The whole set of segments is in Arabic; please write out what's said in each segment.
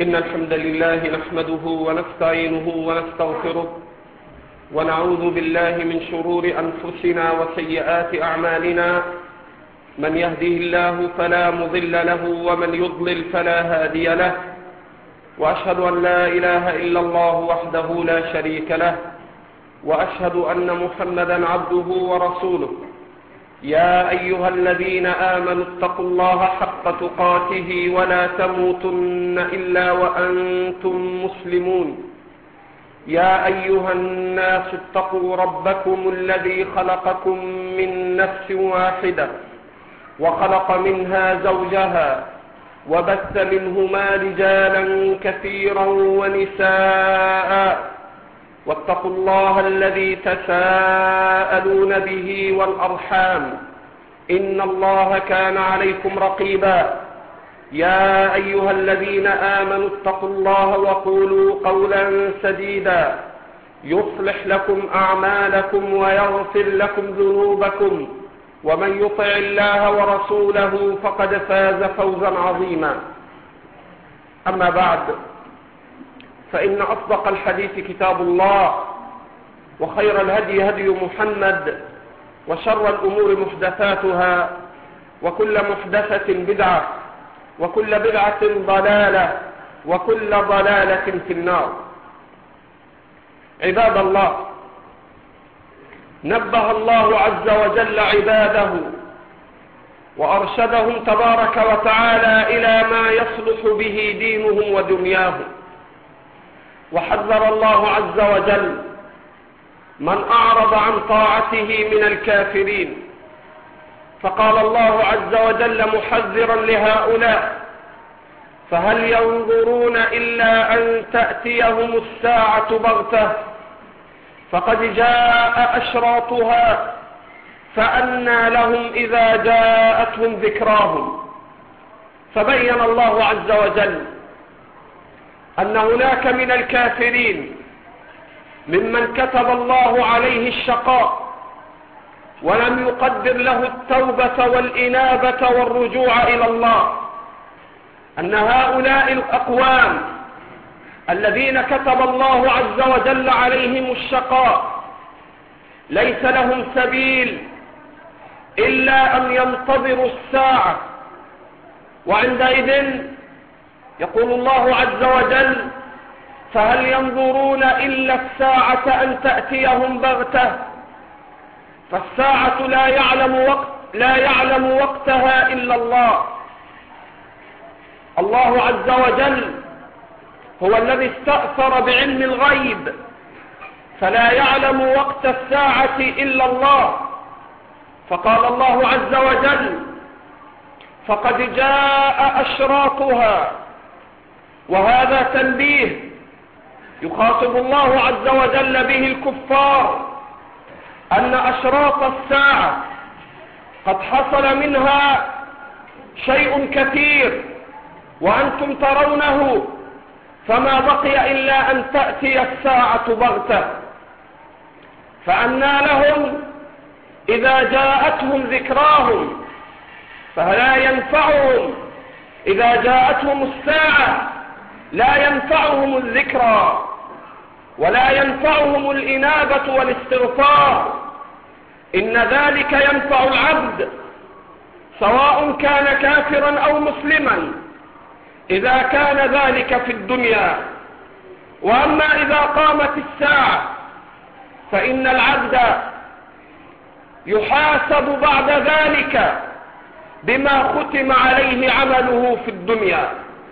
إن الحمد لله نحمده ونستعينه ونستغفره ونعوذ بالله من شرور أنفسنا وسيئات أعمالنا. من يهده الله فلا مضل له ومن يضلل فلا هادي له، وأشهد أن لا إله إلا الله وحده لا شريك له، وأشهد أن محمدا عبده ورسوله. يا أيها الذين آمنوا اتقوا الله حق تقاته ولا تموتن إلا وأنتم مسلمون. يا أيها الناس اتقوا ربكم الذي خلقكم من نفس واحدة وخلق منها زوجها وبث منهما رجالا كثيرا ونساء، واتقوا الله الذي تساءلون به والأرحام إن الله كان عليكم رقيبا. يا أيها الذين آمنوا اتقوا الله وقولوا قولا سديدا يصلح لكم أعمالكم ويغفر لكم ذنوبكم، ومن يطع الله ورسوله فقد فاز فوزا عظيما. أما بعد، فإن أصدق الحديث كتاب الله، وخير الهدي هدي محمد، وشر الأمور محدثاتها، وكل محدثة بدعة، وكل بدعة ضلالة، وكل ضلالة في النار. عباد الله، نبه الله عز وجل عباده وأرشدهم تبارك وتعالى إلى ما يصلح به دينهم ودنياهم، وحذر الله عز وجل من أعرض عن طاعته من الكافرين، فقال الله عز وجل محذرا لهؤلاء: فهل ينظرون إلا أن تأتيهم الساعة بغتة فقد جاء أشراطها فأنى لهم إذا جاءتهم ذكراهم. فبين الله عز وجل أن هناك من الكافرين ممن كتب الله عليه الشقاء ولم يقدر له التوبة والإنابة والرجوع إلى الله، أن هؤلاء الأقوام الذين كتب الله عز وجل عليهم الشقاء ليس لهم سبيل إلا أن ينتظروا الساعة، وعندئذ يقول الله عز وجل: فهل ينظرون إلا الساعة أن تأتيهم بغتة. فالساعة لا يعلم وقتها إلا الله. الله عز وجل هو الذي استأثر بعلم الغيب، فلا يعلم وقت الساعة إلا الله. فقال الله عز وجل: فقد جاء أشراطها. وهذا تنبيه يخاطب الله عز وجل به الكفار، أن أشراط الساعة قد حصل منها شيء كثير وأنتم ترونه، فما بقي إلا أن تأتي الساعة بغتة. فأنى لهم إذا جاءتهم ذكراهم، فلا ينفعهم إذا جاءتهم الساعة، لا ينفعهم الذكرى ولا ينفعهم الإنابة والاستغفار. إن ذلك ينفع العبد سواء كان كافرا أو مسلما إذا كان ذلك في الدنيا. وأما إذا قامت الساعة فإن العبد يحاسب بعد ذلك بما ختم عليه عمله في الدنيا.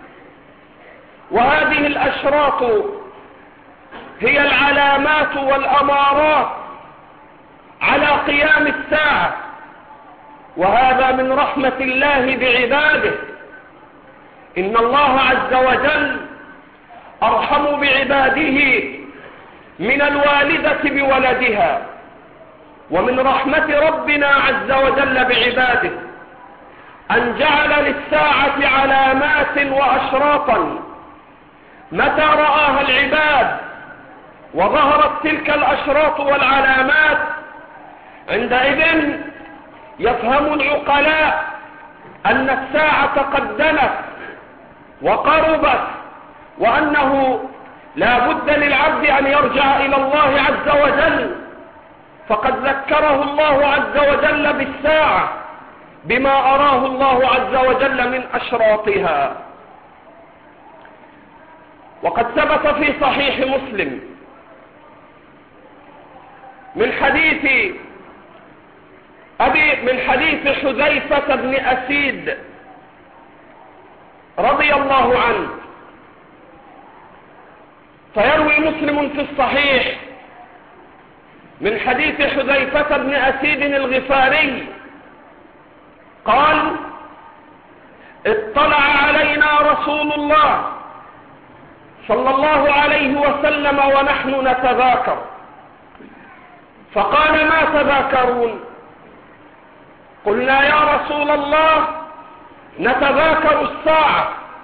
وهذه الأشراط هي العلامات والأمارات على قيام الساعة، وهذا من رحمة الله بعباده. إن الله عز وجل أرحم بعباده من الوالدة بولدها. ومن رحمة ربنا عز وجل بعباده أن جعل للساعة علامات وأشراطا، متى رآها العباد وظهرت تلك الأشراط والعلامات عندئذ يفهم العقلاء أن الساعة قد دنت وقربت، وأنه لا بد للعبد أن يرجع إلى الله عز وجل، فقد ذكره الله عز وجل بالساعة بما أراه الله عز وجل من أشراطها. وقد ثبت في صحيح مسلم من حديث حذيفة بن أسيد رضي الله عنه، فيروي مسلم في الصحيح من حديث حذيفة بن أسيد الغفاري قال: اطلع علينا رسول الله صلى الله عليه وسلم ونحن نتذاكر، فقال: ما تذاكرون؟ قلنا: يا رسول الله نتذاكر الساعة.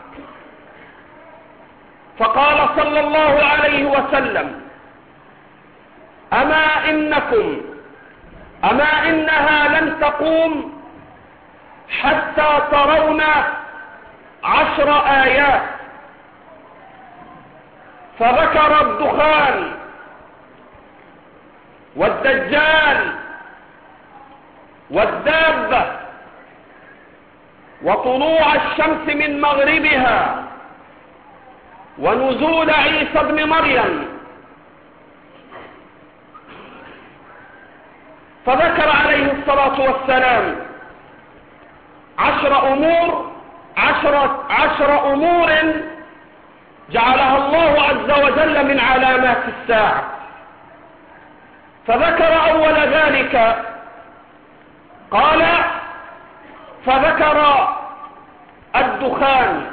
فقال صلى الله عليه وسلم: أما إنها لن تقوم حتى ترون 10 آيات. فذكر الدخان والدجال والدابة وطلوع الشمس من مغربها ونزول عيسى ابن مريم. فذكر عليه الصلاة والسلام 10 أمور جعلها الله عز وجل من علامات الساعة. فذكر أول ذلك قال: فذكر الدخان.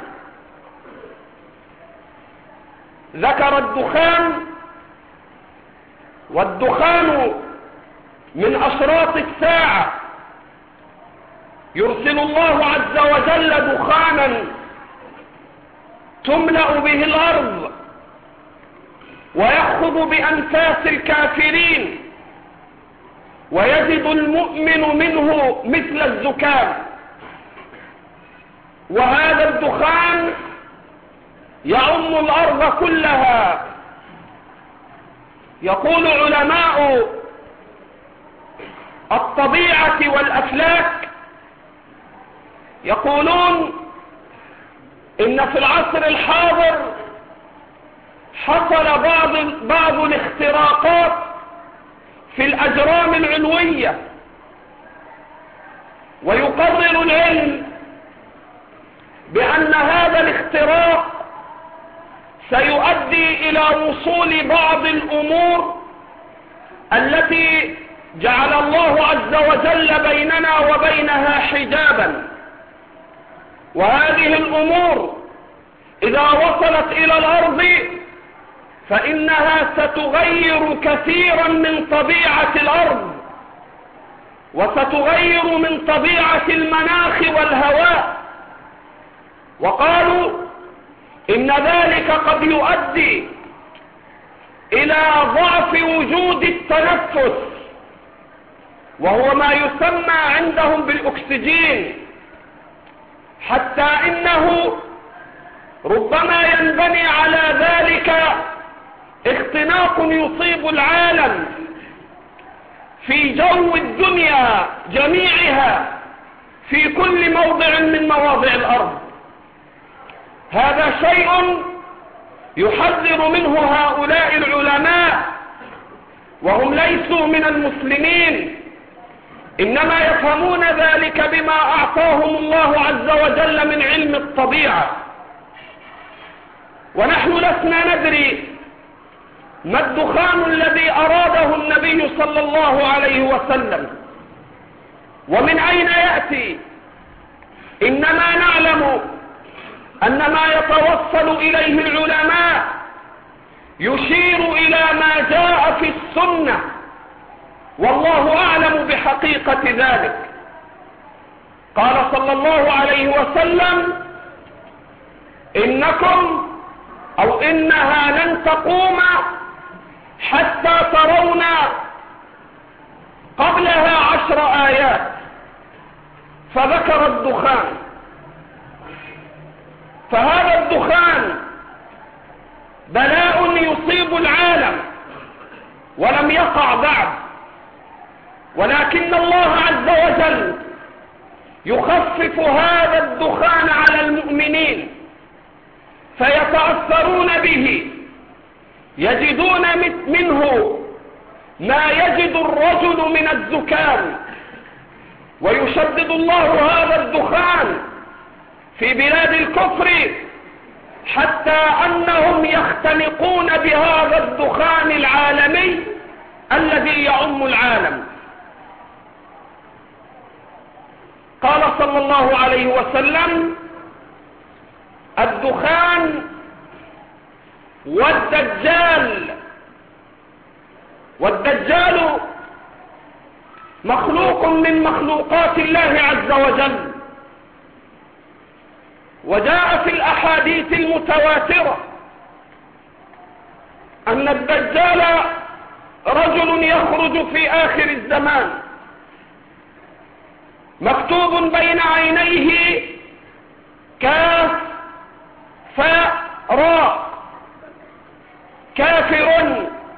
ذكر الدخان، والدخان من أشراط الساعة. يرسل الله عز وجل دخانا تملأ به الأرض ويأخذ بأنفاس الكافرين، ويجد المؤمن منه مثل الزكام. وهذا الدخان يعم الأرض كلها. يقول علماء الطبيعة والأفلاك، يقولون إن في العصر الحاضر حصل بعض الاختراقات في الأجرام العلوية، ويقرر العلم بأن هذا الاختراق سيؤدي إلى وصول بعض الأمور التي جعل الله عز وجل بيننا وبينها حجابا. وهذه الأمور إذا وصلت إلى الأرض فإنها ستغير كثيرا من طبيعة الأرض، وستغير من طبيعة المناخ والهواء. وقالوا إن ذلك قد يؤدي إلى ضعف وجود التنفس، وهو ما يسمى عندهم بالأكسجين، حتى إنه ربما ينبني على ذلك اختناق يصيب العالم في جو الدنيا جميعها في كل موضع من مواضع الأرض. هذا شيء يحذر منه هؤلاء العلماء، وهم ليسوا من المسلمين، إنما يفهمون ذلك بما أعطاهم الله عز وجل من علم الطبيعة. ونحن لسنا ندري ما الدخان الذي أراده النبي صلى الله عليه وسلم ومن أين يأتي، إنما نعلم أن ما يتوصل إليه العلماء يشير إلى ما جاء في السنة، والله أعلم بحقيقة ذلك. قال صلى الله عليه وسلم: إنها لن تقوم حتى ترون قبلها 10 آيات. فذكر الدخان. فهذا الدخان بلاء يصيب العالم ولم يقع بعد، ولكن الله عز وجل يخفف هذا الدخان على المؤمنين فيتأثرون به، يجدون منه ما يجد الرجل من الزكام، ويشدد الله هذا الدخان في بلاد الكفر حتى أنهم يختنقون بهذا الدخان العالمي الذي يعم العالم. قال صلى الله عليه وسلم: الدخان والدجال مخلوق من مخلوقات الله عز وجل، وجاء في الأحاديث المتواترة أن الدجال رجل يخرج في آخر الزمان مكتوب بين عينيه كاف فاء راء، كافر،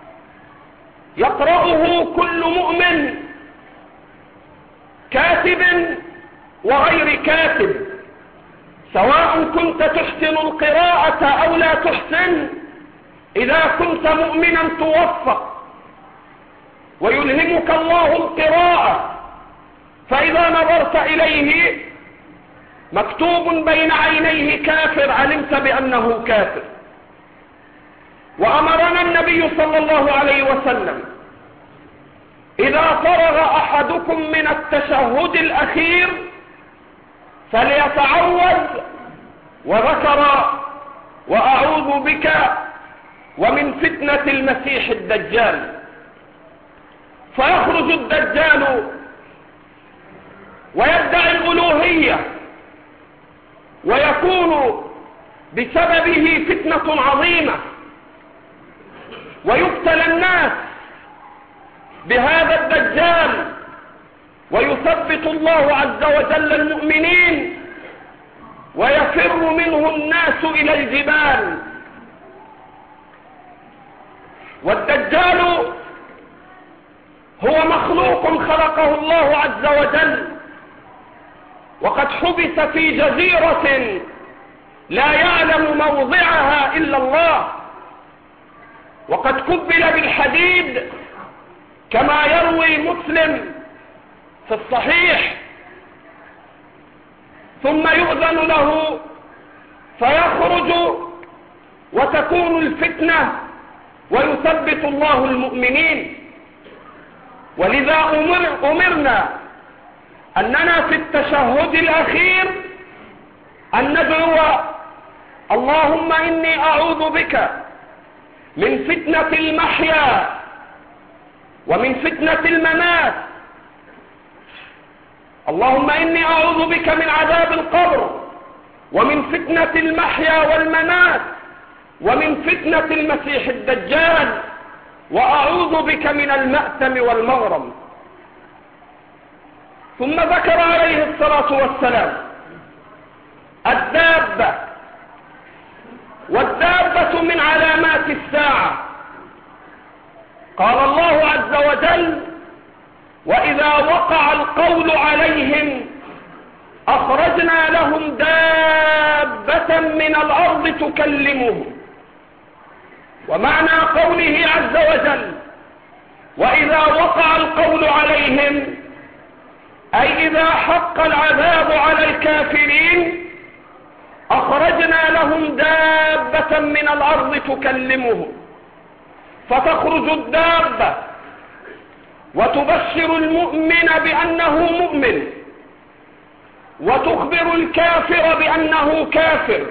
يقرأه كل مؤمن، كاتب وغير كاتب، سواء كنت تحسن القراءة أو لا تحسن، إذا كنت مؤمنا توفق ويلهمك الله القراءة، فإذا نظرت إليه مكتوب بين عينيه كافر علمت بأنه كافر. وأمرنا النبي صلى الله عليه وسلم: إذا فرغ أحدكم من التشهد الأخير فليتعوذ، وذكر: وأعوذ بك ومن فتنة المسيح الدجال. فيخرج الدجال ويدعي الألوهية، ويكون بسببه فتنة عظيمة، ويبتلى الناس بهذا الدجال، ويثبت الله عز وجل المؤمنين، ويفر منه الناس إلى الجبال. والدجال هو مخلوق خلقه الله عز وجل، وقد حبس في جزيرة لا يعلم موضعها إلا الله، وقد كبل بالحديد كما يروي مسلم في الصحيح، ثم يؤذن له فيخرج وتكون الفتنة ويثبت الله المؤمنين. ولذا أمرنا أننا في التشهد الأخير أن ندعو: اللهم إني أعوذ بك من فتنة المحيا ومن فتنة الممات، اللهم إني أعوذ بك من عذاب القبر ومن فتنة المحيا والممات ومن فتنة المسيح الدجال، وأعوذ بك من المأثم والمغرم. ثم ذكر عليه الصلاة والسلام الدابة، والدابة من علامات الساعة. قال الله عز وجل: وإذا وقع القول عليهم أخرجنا لهم دابة من الأرض تكلمهم. ومعنى قوله عز وجل وإذا وقع القول عليهم، أي إذا حق العذاب على الكافرين أخرجنا لهم دابة من الأرض تكلمهم. فتخرج الدابة وتبشر المؤمن بأنه مؤمن، وتخبر الكافر بأنه كافر،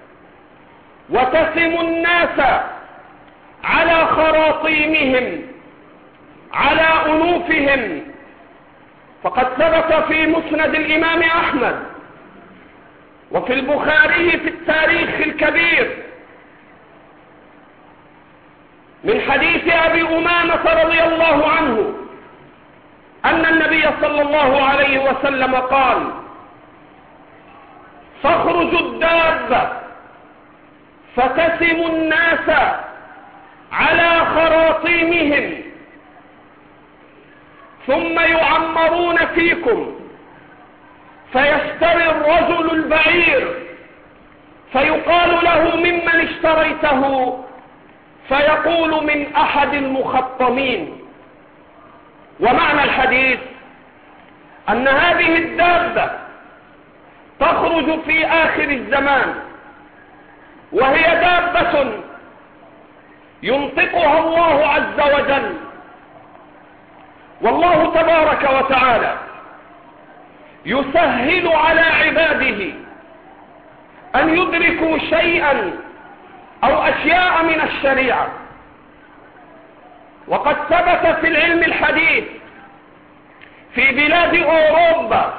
وتسم الناس على خراطيمهم، على أنوفهم. فقد ثبت في مسند الإمام أحمد وفي البخاري في التاريخ الكبير من حديث أبي أمامة رضي الله عنه أن النبي صلى الله عليه وسلم قال: تخرج الدابة فتسموا الناس على خراطيمهم ثم يعمرون فيكم، فيشتري الرجل البعير فيقال له ممن اشتريته؟ فيقول من أحد المخطمين. ومعنى الحديث أن هذه الدابة تخرج في آخر الزمان، وهي دابة ينطقها الله عز وجل، والله تبارك وتعالى يسهل على عباده أن يدركوا شيئا أو أشياء من الشريعة. وقد ثبت في العلم الحديث في بلاد أوروبا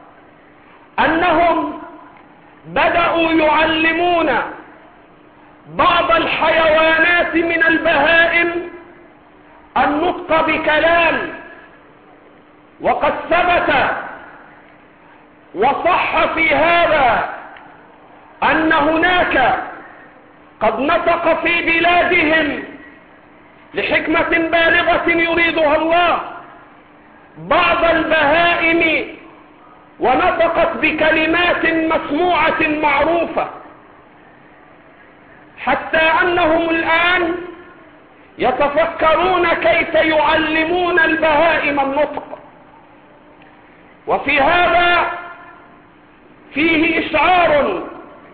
أنهم بدأوا يعلمون بعض الحيوانات من البهائم النطق بكلام. وقد ثبت وصح في هذا أن هناك قد نطق في بلادهم لحكمة بالغة يريدها الله بعض البهائم، ونطقت بكلمات مسموعة معروفة، حتى أنهم الآن يتفكرون كيف يعلمون البهائم النطق. وفي هذا فيه إشعار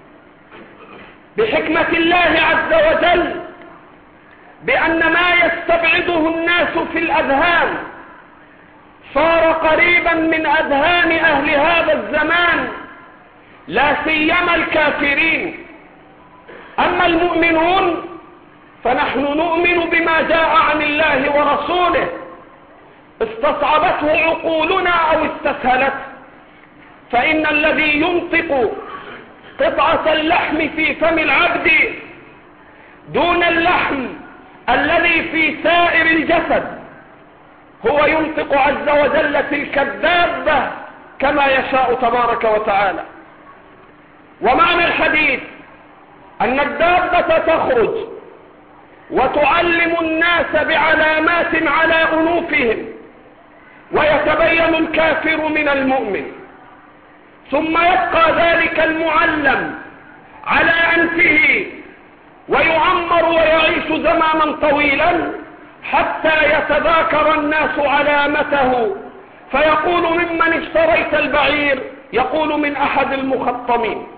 بحكمة الله عز وجل بأن ما يستبعده الناس في الأذهان صار قريبا من أذهان أهل هذا الزمان، لا سيما الكافرين. أما المؤمنون فنحن نؤمن بما جاء عن الله ورسوله، استصعبته عقولنا أو استسهلته، فإن الذي ينطق قطعة اللحم في فم العبد دون اللحم الذي في سائر الجسد هو ينطق عز وجل تلك الدابة كما يشاء تبارك وتعالى. ومعنى الحديث أن الدابة تخرج وتعلم الناس بعلامات على أنوفهم، ويتبين الكافر من المؤمن، ثم يبقى ذلك المعلم على أنفه ويعمر ويعيش زمانا طويلا حتى يتذاكر الناس علامته، فيقول ممن اشتريت البعير؟ يقول من أحد المخطمين.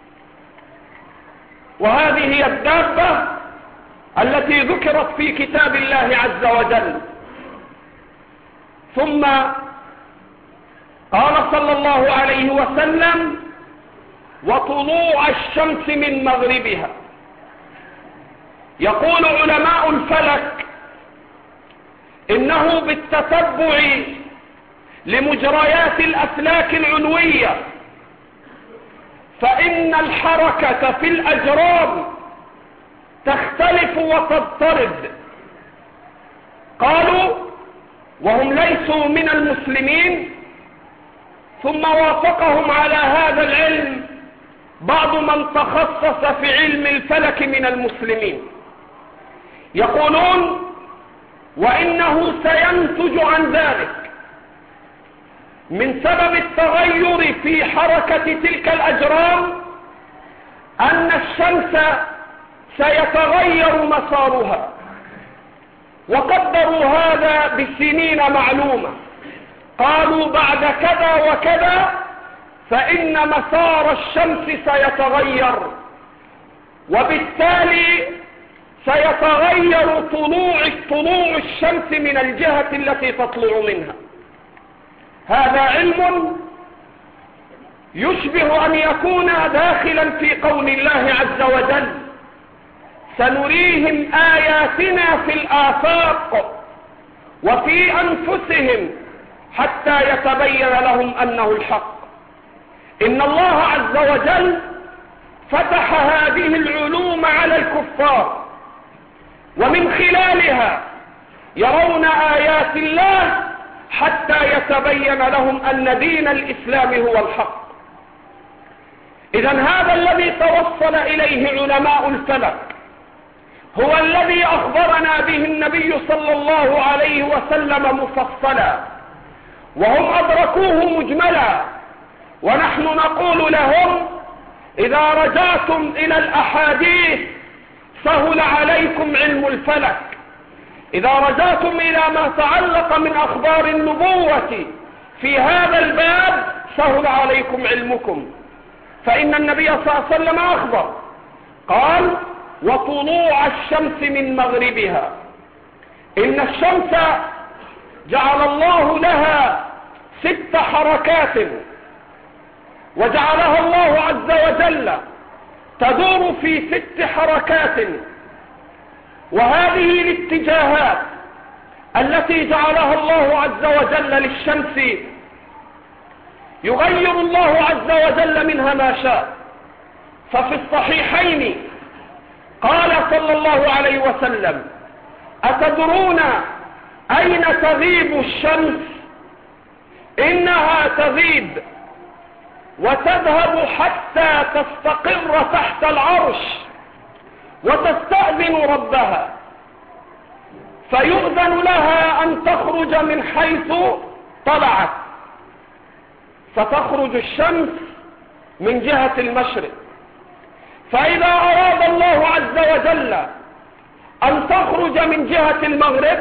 وهذه هي الدابة التي ذكرت في كتاب الله عز وجل. ثم قال صلى الله عليه وسلم: وطلوع الشمس من مغربها. يقول علماء الفلك إنه بالتتبع لمجريات الأفلاك العلوية فإن الحركة في الأجرام تختلف وتضطرب. قالوا وهم ليسوا من المسلمين، ثم وافقهم على هذا العلم بعض من تخصص في علم الفلك من المسلمين، يقولون وإنه سينتج عن ذلك من سبب التغير في حركة تلك الأجرام أن الشمس سيتغير مسارها، وقدروا هذا بسنين معلومة. قالوا بعد كذا وكذا فإن مسار الشمس سيتغير، وبالتالي سيتغير طلوع الشمس من الجهة التي تطلع منها. هذا علم يشبه أن يكون داخلا في قول الله عز وجل: سنريهم آياتنا في الآفاق وفي أنفسهم حتى يتبين لهم أنه الحق. إن الله عز وجل فتح هذه العلوم على الكفار، ومن خلالها يرون آيات الله حتى يتبين لهم أن دين الإسلام هو الحق. إذن هذا الذي توصل إليه علماء الفلك هو الذي أخبرنا به النبي صلى الله عليه وسلم مفصلا، وهم أدركوه مجملا، ونحن نقول لهم إذا رجعتم إلى الأحاديث سهل عليكم علم الفلك، إذا رجعتم إلى ما تعلق من أخبار النبوة في هذا الباب سهل عليكم علمكم. فإن النبي صلى الله عليه وسلم أخبر قال: وطلوع الشمس من مغربها. إن الشمس جعل الله لها 6 حركات، وجعلها الله عز وجل تدور في 6 حركات، وهذه الاتجاهات التي جعلها الله عز وجل للشمس يغير الله عز وجل منها ما شاء. ففي الصحيحين قال صلى الله عليه وسلم: أتدرون أين تغيب الشمس؟ إنها تغيب وتذهب حتى تستقر تحت العرش وتستأذن ربها، فيؤذن لها أن تخرج من حيث طلعت، فتخرج الشمس من جهة المشرق. فإذا أراد الله عز وجل أن تخرج من جهة المغرب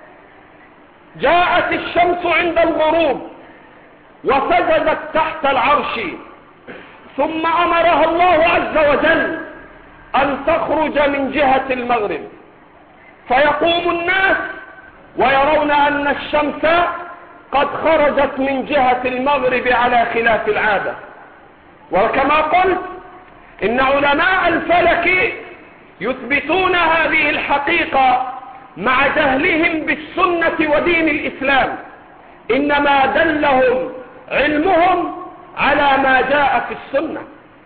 جاءت الشمس عند الغروب وسجدت تحت العرش، ثم أمرها الله عز وجل أن تخرج من جهة المغرب، فيقوم الناس ويرون أن الشمس قد خرجت من جهة المغرب على خلاف العادة. وكما قلت إن علماء الفلك يثبتون هذه الحقيقة مع جهلهم بالسنة ودين الإسلام، إنما دلهم علمهم على ما جاء في السنة.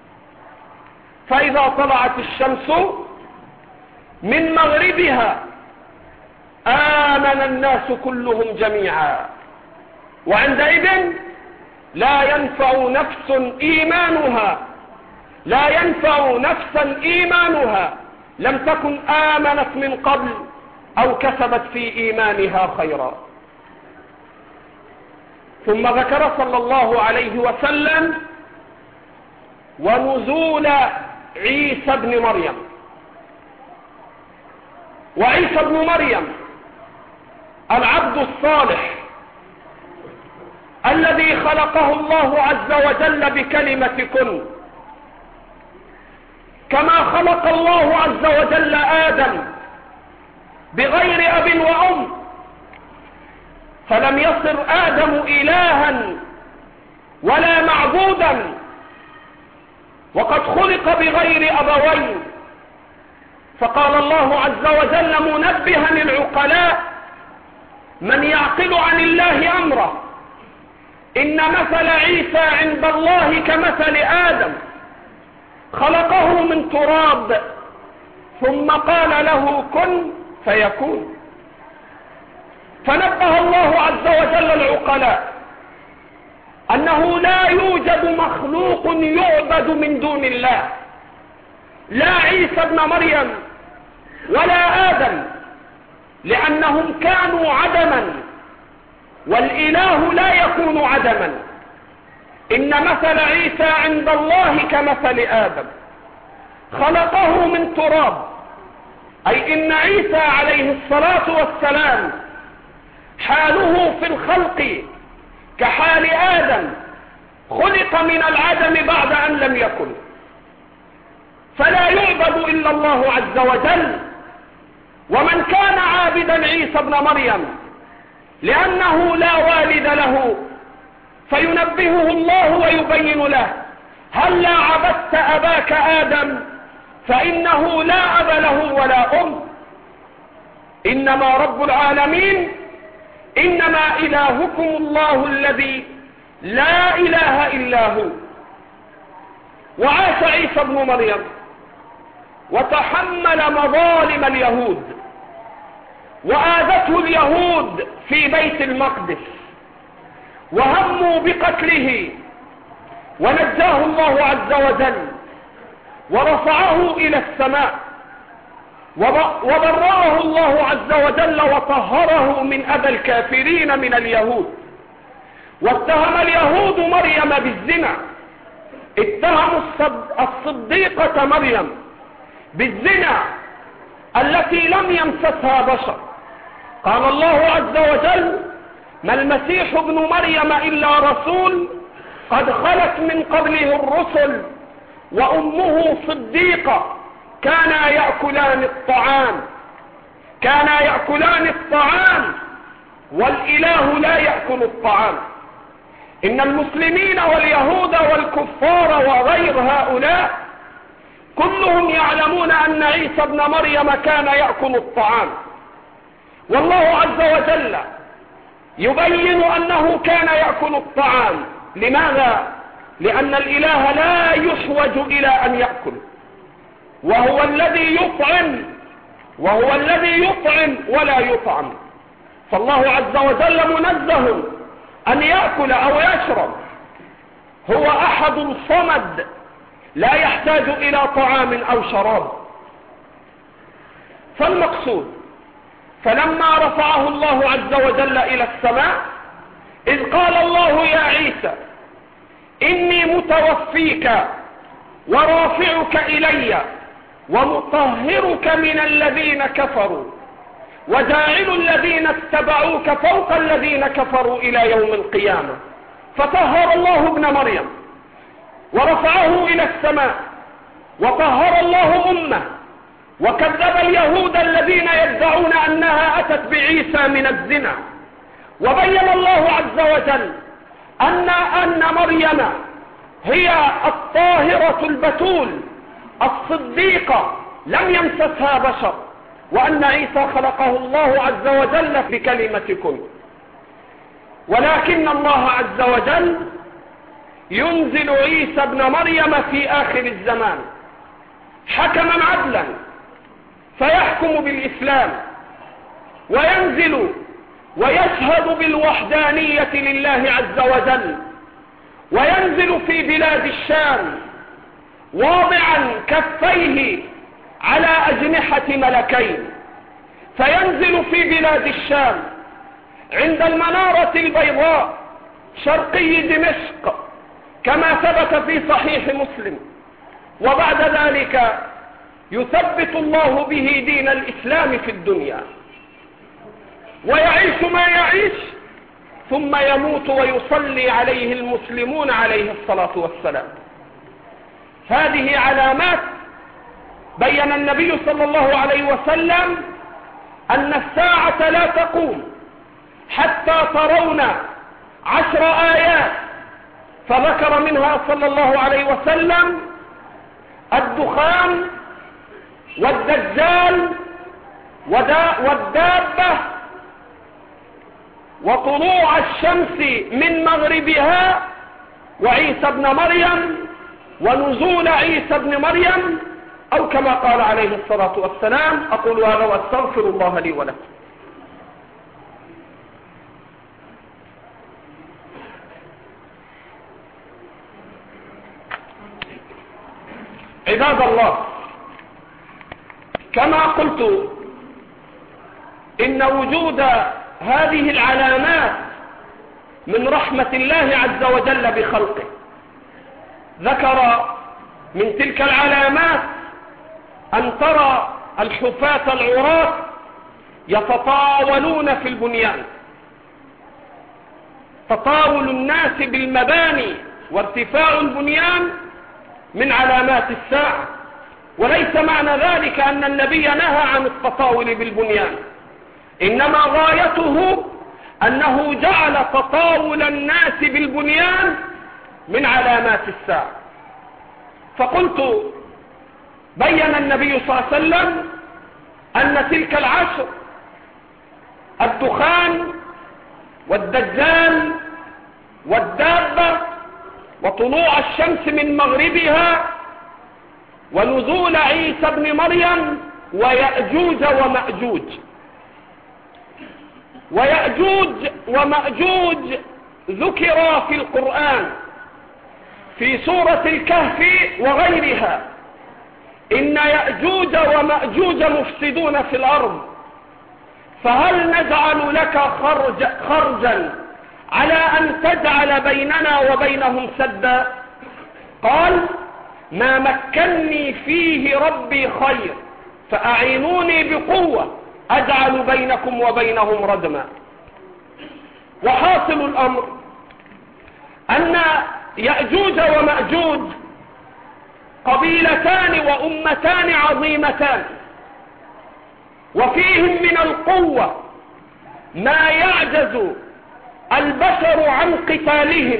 فإذا طلعت الشمس من مغربها آمن الناس كلهم جميعا، وعندئذ لا ينفع نفسا إيمانها لم تكن آمنت من قبل أو كسبت في إيمانها خيرا. ثم ذكر صلى الله عليه وسلم ونزول عيسى بن مريم. وعيسى بن مريم العبد الصالح الذي خلقه الله عز وجل بكلمة كن، كما خلق الله عز وجل آدم بغير أب وأم، فلم يصر آدم إلها ولا معبودا، وقد خلق بغير أبوين. فقال الله عز وجل منبها العقلاء من يعقل عن الله أمره: إن مثل عيسى عند الله كمثل آدم خلقه من تراب ثم قال له كن فيكون. فنبه الله عز وجل العقلاء أنه لا يوجد مخلوق يعبد من دون الله، لا عيسى ابن مريم ولا آدم، لأنهم كانوا عدما، والإله لا يكون عدما. إن مثل عيسى عند الله كمثل آدم خلقه من تراب، أي إن عيسى عليه الصلاة والسلام حاله في الخلق كحال آدم، خلق من العدم بعد أن لم يكن، فلا يعبد إلا الله عز وجل. ومن كان عابدا عيسى ابن مريم لأنه لا والد له فينبهه الله ويبين له: هل عبدت أباك آدم؟ فإنه لا أب له ولا أم، إنما رب العالمين، إنما إلهكم الله الذي لا إله إلا هو. وعاش عيسى ابن مريم وتحمل مظالم اليهود، وآذته اليهود في بيت المقدس، وهموا بقتله، ونجاه الله عز وجل ورفعه إلى السماء وبرأه الله عز وجل وطهره من أذى الكافرين من اليهود. واتهم اليهود مريم بالزنا، اتهموا الصديقة مريم بالزنا التي لم يمسسها بشر. قال الله عز وجل: ما المسيح ابن مريم إلا رسول قد خلت من قبله الرسل وأمه صديقة كانا يأكلان الطعام والإله لا يأكل الطعام. إن المسلمين واليهود والكفار وغير هؤلاء كلهم يعلمون أن عيسى ابن مريم كان يأكل الطعام، والله عز وجل يبين أنه كان يأكل الطعام. لماذا؟ لأن الإله لا يحوج إلى أن يأكل، وهو الذي يطعم ولا يطعم. فالله عز وجل منزه أن يأكل أو يشرب، هو أحد الصمد لا يحتاج إلى طعام أو شراب. فالمقصود، فلما رفعه الله عز وجل إلى السماء إذ قال الله: يا عيسى إني متوفيك ورافعك إلي ومطهرك من الذين كفروا وجاعل الذين اتبعوك فوق الذين كفروا إلى يوم القيامة. فطهر الله ابن مريم ورفعه إلى السماء وطهر الله أمه، وكذب اليهود الذين يدعون أنها أتت بعيسى من الزنا. وبين الله عز وجل أن مريم هي الطاهرة البتول الصديقة لم يمسسها بشر، وأن عيسى خلقه الله عز وجل بكلمة كن. ولكن الله عز وجل ينزل عيسى ابن مريم في آخر الزمان حكما عدلا فيحكم بالإسلام، وينزل ويشهد بالوحدانية لله عز وجل، وينزل في بلاد الشام واضعا كفيه على أجنحة ملكين، فينزل في بلاد الشام عند المنارة البيضاء شرقي دمشق كما ثبت في صحيح مسلم. وبعد ذلك يثبت الله به دين الإسلام في الدنيا، ويعيش ما يعيش، ثم يموت ويصلي عليه المسلمون عليه الصلاة والسلام. هذه علامات بين النبي صلى الله عليه وسلم أن الساعة لا تقوم حتى ترون 10 آيات، فذكر منها صلى الله عليه وسلم الدخان والدجال والدابة وطلوع الشمس من مغربها وعيسى ابن مريم ونزول عيسى ابن مريم، أو كما قال عليه الصلاة والسلام. أقول هذا وأستغفر الله لي ولكم. عباد الله، كما قلت إن وجود هذه العلامات من رحمة الله عز وجل بخلقه. ذكر من تلك العلامات أن ترى الحفاة العراة يتطاولون في البنيان، تطاول الناس بالمباني وارتفاع البنيان من علامات الساعة. وليس معنى ذلك أن النبي نهى عن التطاول بالبنيان، إنما غايته أنه جعل تطاول الناس بالبنيان من علامات الساعة. فقلت بين النبي صلى الله عليه وسلم أن تلك العشر الدخان والدجال والدابة وطلوع الشمس من مغربها ونزول عيسى ابن مريم ويأجوج ومأجوج. ويأجوج ومأجوج ذكر في القرآن في سورة الكهف وغيرها: إن يأجوج ومأجوج مفسدون في الأرض فهل نجعل لك خرجا على أن تجعل بيننا وبينهم سدا؟ قال: ما مكنني فيه ربي خير فأعينوني بقوة أجعل بينكم وبينهم ردما. وحاصل الأمر أن يأجوج ومأجوج قبيلتان وأمتان عظيمتان، وفيهم من القوة ما يعجز البشر عن قتالهم.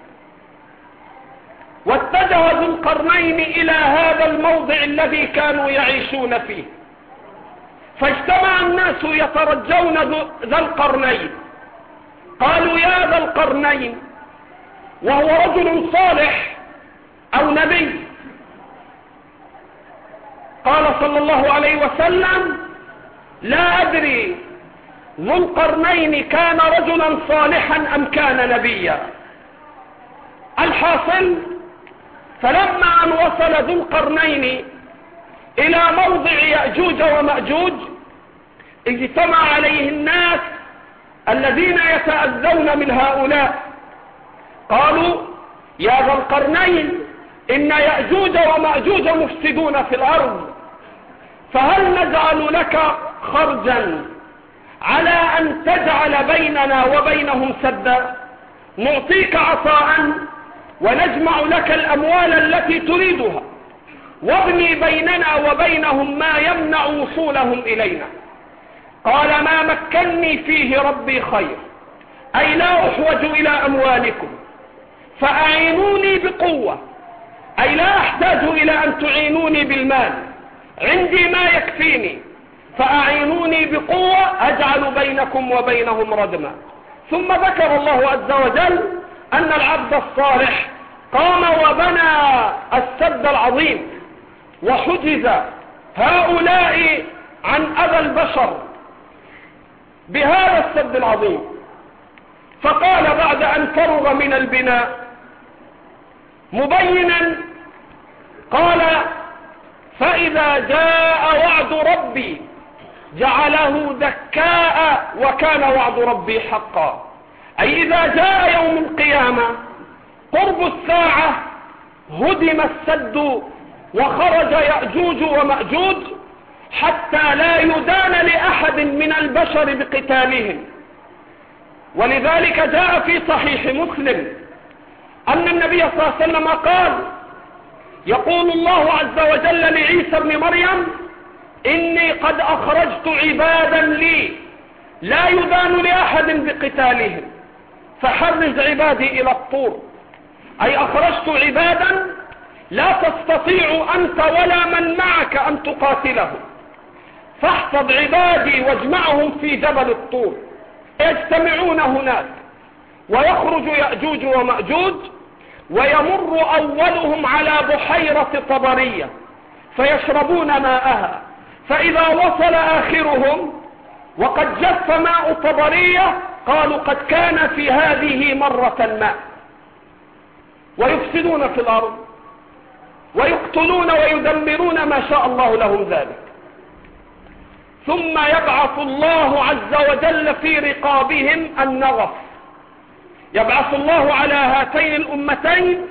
واتجه ذو القرنين إلى هذا الموضع الذي كانوا يعيشون فيه، فاجتمع الناس يترجون ذا القرنين. قالوا: يا ذا القرنين، وهو رجل صالح أو نبي. قال صلى الله عليه وسلم: لا أدري ذو القرنين كان رجلا صالحا أم كان نبيا. الحاصل، فلما أن وصل ذو القرنين إلى موضع يأجوج ومأجوج اجتمع عليه الناس الذين يتأذون من هؤلاء. قالوا: يا ذا القرنين، إن يأجوج ومأجوج مفسدون في الأرض فهل نجعل لك خرجا على أن تجعل بيننا وبينهم سدا؟ نعطيك عطاء ونجمع لك الأموال التي تريدها، وابني بيننا وبينهم ما يمنع وصولهم إلينا. قال: ما مكنني فيه ربي خير، أي لا أحوج إلى أموالكم فأعينوني بقوة، أي لا أحتاج إلى أن تعينوني بالمال، عندي ما يكفيني، فأعينوني بقوة أجعل بينكم وبينهم ردما. ثم ذكر الله عز وجل أن العبد الصالح قام وبنى السد العظيم وحجز هؤلاء عن أذى البشر بهذا السد العظيم. فقال بعد أن فرغ من البناء مبينا، قال: فإذا جاء وعد ربي جعله دكاء وكان وعد ربي حقا. أي إذا جاء يوم القيامة قرب الساعة هدم السد وخرج يأجوج ومأجوج حتى لا يدان لأحد من البشر بقتالهم. ولذلك جاء في صحيح مسلم أن النبي صلى الله عليه وسلم قال: يقول الله عز وجل لعيسى ابن مريم: إني قد أخرجت عبادا لي لا يدان لأحد بقتالهم فحرز عبادي إلى الطور. أي أخرجت عبادا لا تستطيع أنت ولا من معك أن تقاتلهم، فاحفظ عبادي واجمعهم في جبل الطور. يجتمعون هناك ويخرج يأجوج ومأجوج، ويمر أولهم على بحيرة طبرية فيشربون ماءها، فإذا وصل آخرهم وقد جف ماء طبرية قالوا: قد كان في هذه مرة ماء. ويفسدون في الأرض ويقتلون ويدمرون ما شاء الله لهم ذلك. ثم يبعث الله عز وجل في رقابهم النغف، يبعث الله على هاتين الأمتين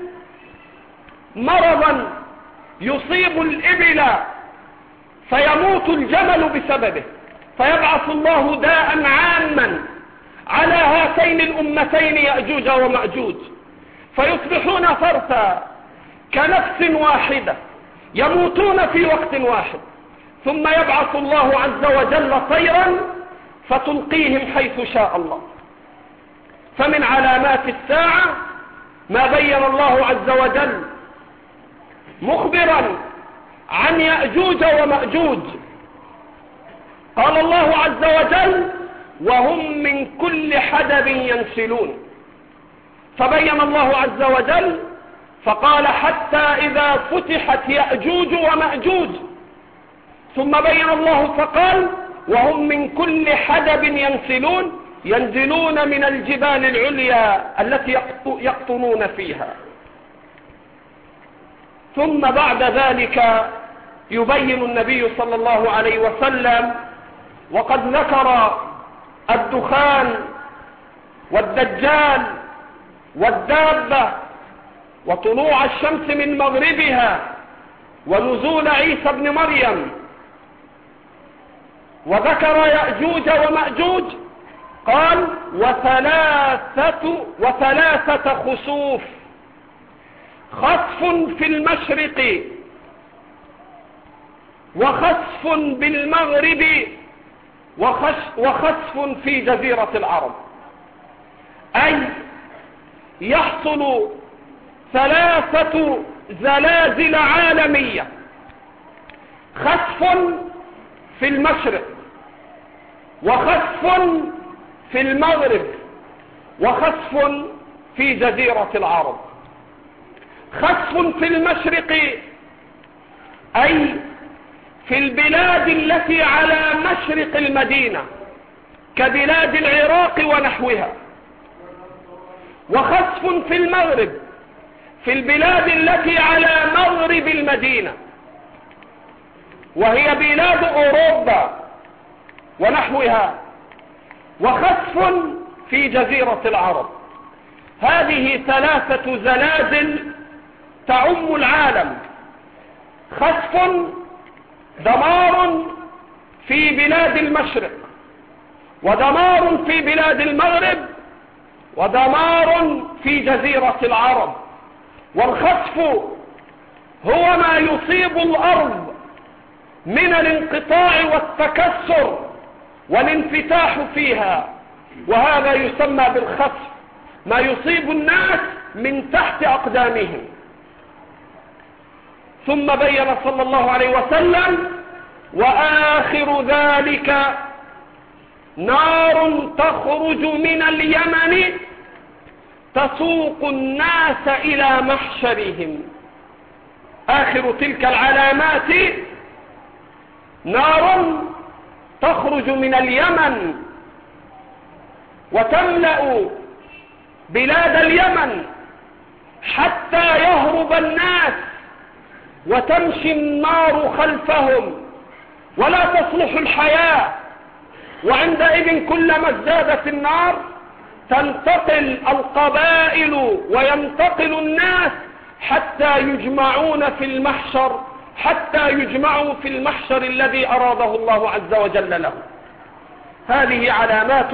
مرضا يصيب الإبل فيموت الجمل بسببه، فيبعث الله داء عاما على هاتين الأمتين يأجوج ومأجوج، فيصبحون فرثا كنفس واحدة يموتون في وقت واحد. ثم يبعث الله عز وجل طيرا فتلقيهم حيث شاء الله. فمن علامات الساعة ما بين الله عز وجل مخبرا عن يأجوج ومأجوج. قال الله عز وجل: وهم من كل حدب ينسلون. فبين الله عز وجل فقال: حتى إذا فتحت يأجوج ومأجوج. ثم بين الله فقال: وهم من كل حدب ينسلون، ينزلون من الجبال العليا التي يقطنون فيها. ثم بعد ذلك يبين النبي صلى الله عليه وسلم وقد ذكر الدخان والدجال والدابة وطلوع الشمس من مغربها ونزول عيسى ابن مريم، وذكر يأجوج ومأجوج، قال وثلاثة خسوف، خسف في المشرق وخسف بالمغرب وخسف في جزيرة العرب، أي يحصل 3 زلازل عالمية، خسف في المشرق وخسف في المغرب وخسف في جزيرة العرب. خسف في المشرق أي في البلاد التي على مشرق المدينة كبلاد العراق ونحوها، وخسف في المغرب في البلاد التي على مغرب المدينة وهي بلاد أوروبا ونحوها، وخسف في جزيرة العرب. هذه 3 زلازل تعم العالم، خسف دمار في بلاد المشرق، ودمار في بلاد المغرب، ودمار في جزيرة العرب. والخسف هو ما يصيب الأرض من الانقطاع والتكسر والانفتاح فيها، وهذا يسمى بالخسف، ما يصيب الناس من تحت أقدامهم. ثم بين صلى الله عليه وسلم: وآخر ذلك نار تخرج من اليمن تسوق الناس إلى محشرهم. آخر تلك العلامات نار تخرج من اليمن وتملأ بلاد اليمن حتى يهرب الناس وتمشي النار خلفهم ولا تصلح الحياة. وعندئذ كلما ازدادت النار تنتقل القبائل وينتقل الناس حتى يجمعون في المحشر، حتى يجمعوا في المحشر الذي أراده الله عز وجل له. هذه علامات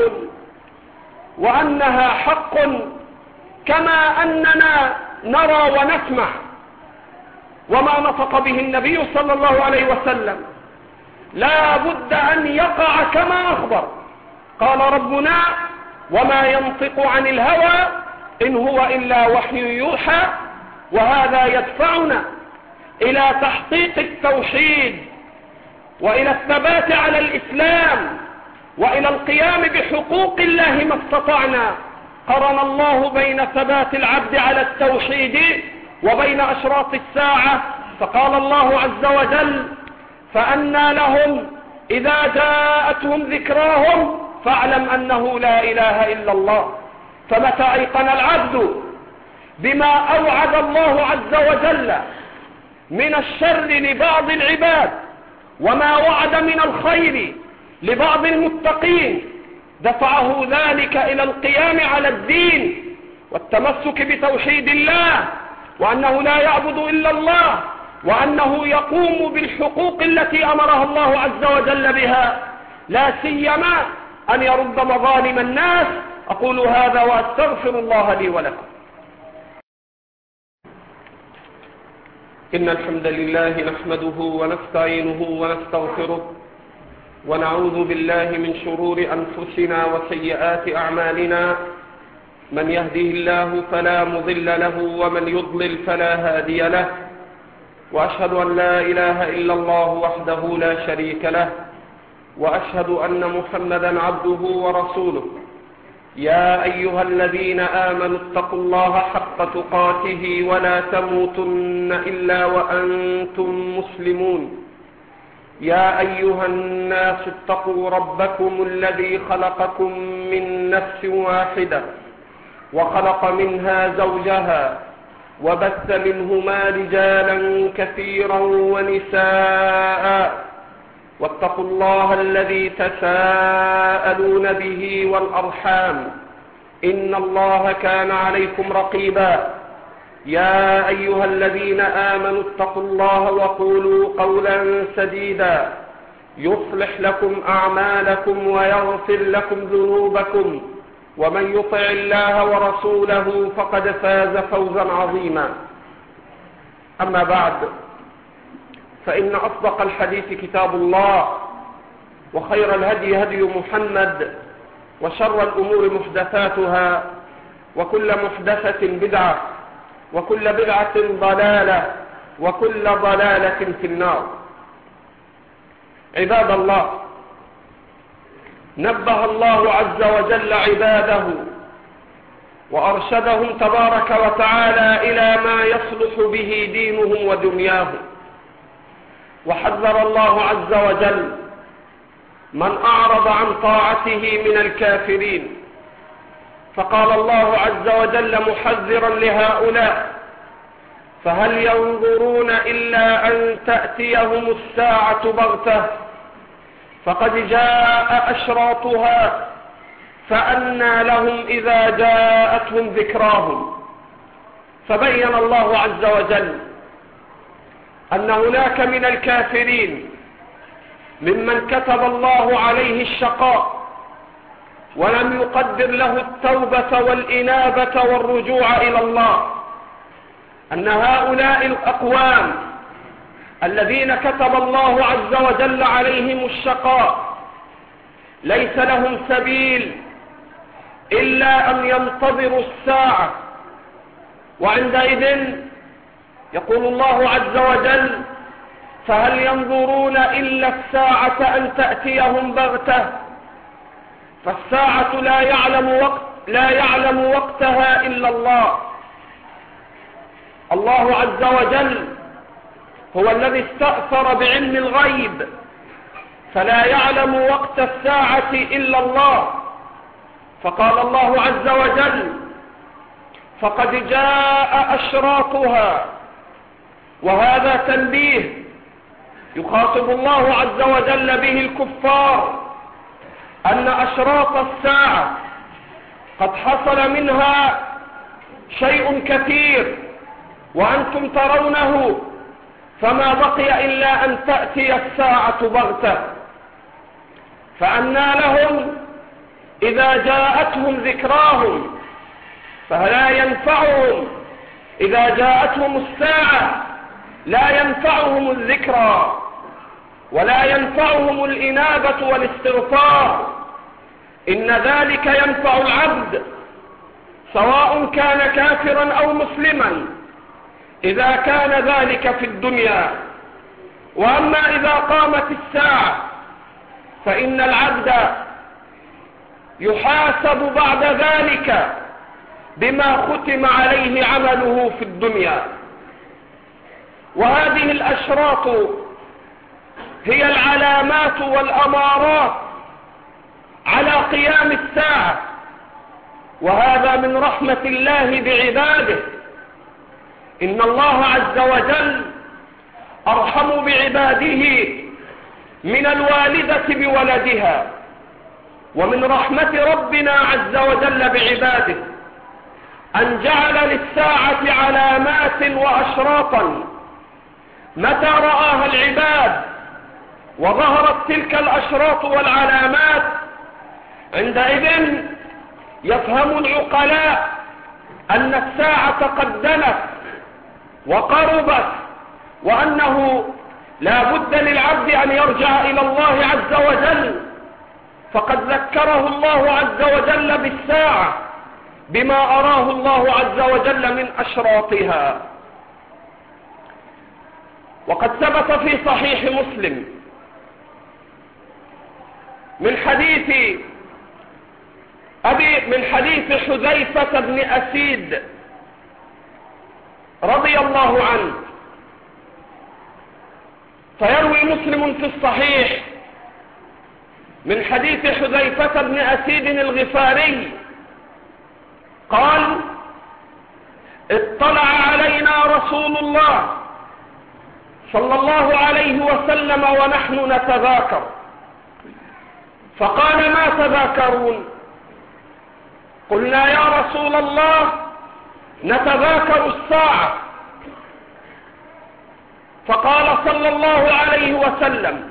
وأنها حق كما أننا نرى ونسمع، وما نطق به النبي صلى الله عليه وسلم لا بد أن يقع كما أخبر. قال ربنا: وما ينطق عن الهوى إن هو إلا وحي يوحى. وهذا يدفعنا إلى تحقيق التوحيد وإلى الثبات على الإسلام وإلى القيام بحقوق الله ما استطعنا. قرن الله بين ثبات العبد على التوحيد وبين أشراط الساعة، فقال الله عز وجل: فأنى لهم إذا جاءتهم ذكراهم فاعلم أنه لا إله إلا الله. فمتى أيقن العبد بما أوعد الله عز وجل من الشر لبعض العباد وما وعد من الخير لبعض المتقين، دفعه ذلك إلى القيام على الدين والتمسك بتوحيد الله، وأنه لا يعبد إلا الله، وأنه يقوم بالحقوق التي أمرها الله عز وجل بها، لا سيما أن يرد مظالم الناس. أقول هذا وأستغفر الله لي ولكم. إن الحمد لله نحمده ونستعينه ونستغفره، ونعوذ بالله من شرور أنفسنا وسيئات أعمالنا. من يهده الله فلا مضل له، ومن يضلل فلا هادي له. وأشهد أن لا إله إلا الله وحده لا شريك له، وأشهد أن محمدا عبده ورسوله. يا أيها الذين آمنوا اتقوا الله حق تقاته ولا تموتن إلا وأنتم مسلمون. يا أيها الناس اتقوا ربكم الذي خلقكم من نفس واحدة وخلق منها زوجها وبث منهما رجالا كثيرا ونساء واتقوا الله الذي تساءلون به والأرحام إن الله كان عليكم رقيبا يا أيها الذين آمنوا اتقوا الله وقولوا قولا سديدا يصلح لكم أعمالكم ويغفر لكم ذنوبكم ومن يطع الله ورسوله فقد فاز فوزا عظيما. أما بعد، فإن أصدق الحديث كتاب الله، وخير الهدي هدي محمد، وشر الأمور محدثاتها، وكل محدثة بدعة، وكل بدعة ضلالة، وكل ضلالة في النار. عباد الله، نبه الله عز وجل عباده وأرشدهم تبارك وتعالى إلى ما يصلح به دينهم ودنياهم، وحذر الله عز وجل من أعرض عن طاعته من الكافرين، فقال الله عز وجل محذرا لهؤلاء: فهل ينظرون إلا أن تأتيهم الساعة بغتة فقد جاء أشراطها فأنى لهم إذا جاءتهم ذكراهم. فبين الله عز وجل أن هناك من الكافرين ممن كتب الله عليه الشقاء ولم يقدر له التوبة والإنابة والرجوع إلى الله، أن هؤلاء الأقوام الذين كتب الله عز وجل عليهم الشقاء ليس لهم سبيل إلا أن ينتظروا الساعة، وعندئذ يقول الله عز وجل: فهل ينظرون إلا الساعة أن تأتيهم بغتة. فالساعة لا يعلم وقتها إلا الله. الله عز وجل هو الذي استأثر بعلم الغيب، فلا يعلم وقت الساعة إلا الله. فقال الله عز وجل: فقد جاء أشراطها. وهذا تنبيه يخاطب الله عز وجل به الكفار، أن أشراط الساعة قد حصل منها شيء كثير وأنتم ترونه، فما بقي إلا أن تأتي الساعة بغتة. فأنى لهم إذا جاءتهم ذكراهم، فلا ينفعهم إذا جاءتهم الساعة، لا ينفعهم الذكرى ولا ينفعهم الإنابة والاستغفار. إن ذلك ينفع العبد سواء كان كافرا أو مسلما إذا كان ذلك في الدنيا. وأما إذا قامت الساعة فإن العبد يحاسب بعد ذلك بما ختم عليه عمله في الدنيا. وهذه الأشراط هي العلامات والأمارات على قيام الساعة، وهذا من رحمة الله بعباده. إن الله عز وجل أرحم بعباده من الوالدة بولدها. ومن رحمة ربنا عز وجل بعباده أن جعل للساعة علامات وأشراطا، متى رآها العباد وظهرت تلك الأشراط والعلامات عندئذ يفهم العقلاء أن الساعة قد دنت وقربت، وأنه لا بد للعبد أن يرجع إلى الله عز وجل. فقد ذكره الله عز وجل بالساعة بما أراه الله عز وجل من أشراطها. وقد ثبت في صحيح مسلم من حديث حذيفة بن أسيد رضي الله عنه، فيروي مسلم في الصحيح من حديث حذيفة بن أسيد الغفاري قال: اطلع علينا رسول الله صلى الله عليه وسلم ونحن نتذاكر، فقال: ما تذاكرون؟ قلنا: يا رسول الله نتذاكر الساعة. فقال صلى الله عليه وسلم: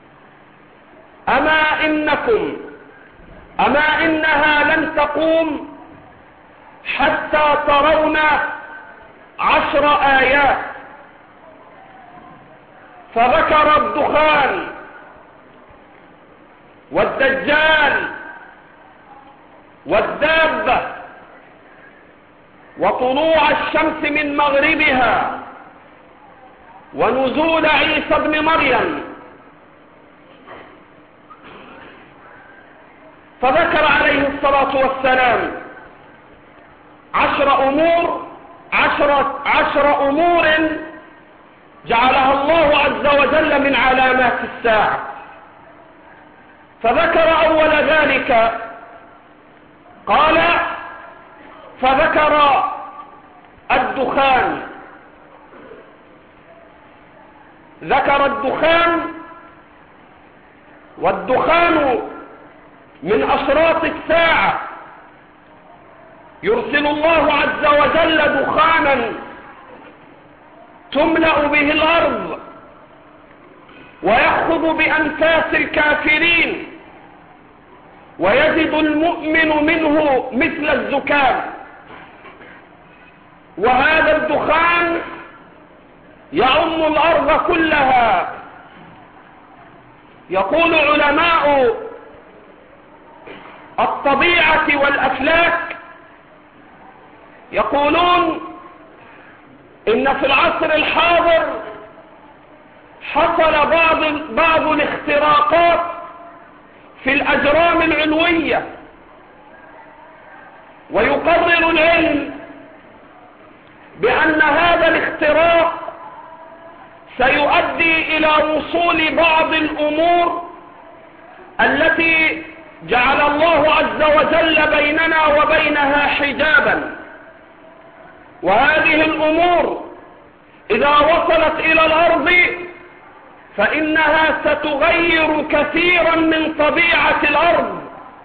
أما إنها لن تقوم حتى ترون 10 آيات. فذكر الدخان والدجال والدابة وطلوع الشمس من مغربها ونزول عيسى ابن مريم. فذكر عليه الصلاة والسلام 10 أمور جعلها الله عز وجل من علامات الساعة. فذكر أول ذلك قال: فذكر الدخان. ذكر الدخان، والدخان من أشراط الساعة. يرسل الله عز وجل دخانا تملأ به الأرض ويأخذ بأنفاس الكافرين، ويجد المؤمن منه مثل الزكام. وهذا الدخان يعم الأرض كلها. يقول علماء الطبيعة والأفلاك، يقولون إن في العصر الحاضر حصل بعض الاختراقات في الأجرام العلوية، ويقرر العلم بأن هذا الاختراق سيؤدي إلى وصول بعض الأمور التي جعل الله عز وجل بيننا وبينها حجابا. وهذه الأمور إذا وصلت إلى الأرض فإنها ستغير كثيرا من طبيعة الأرض،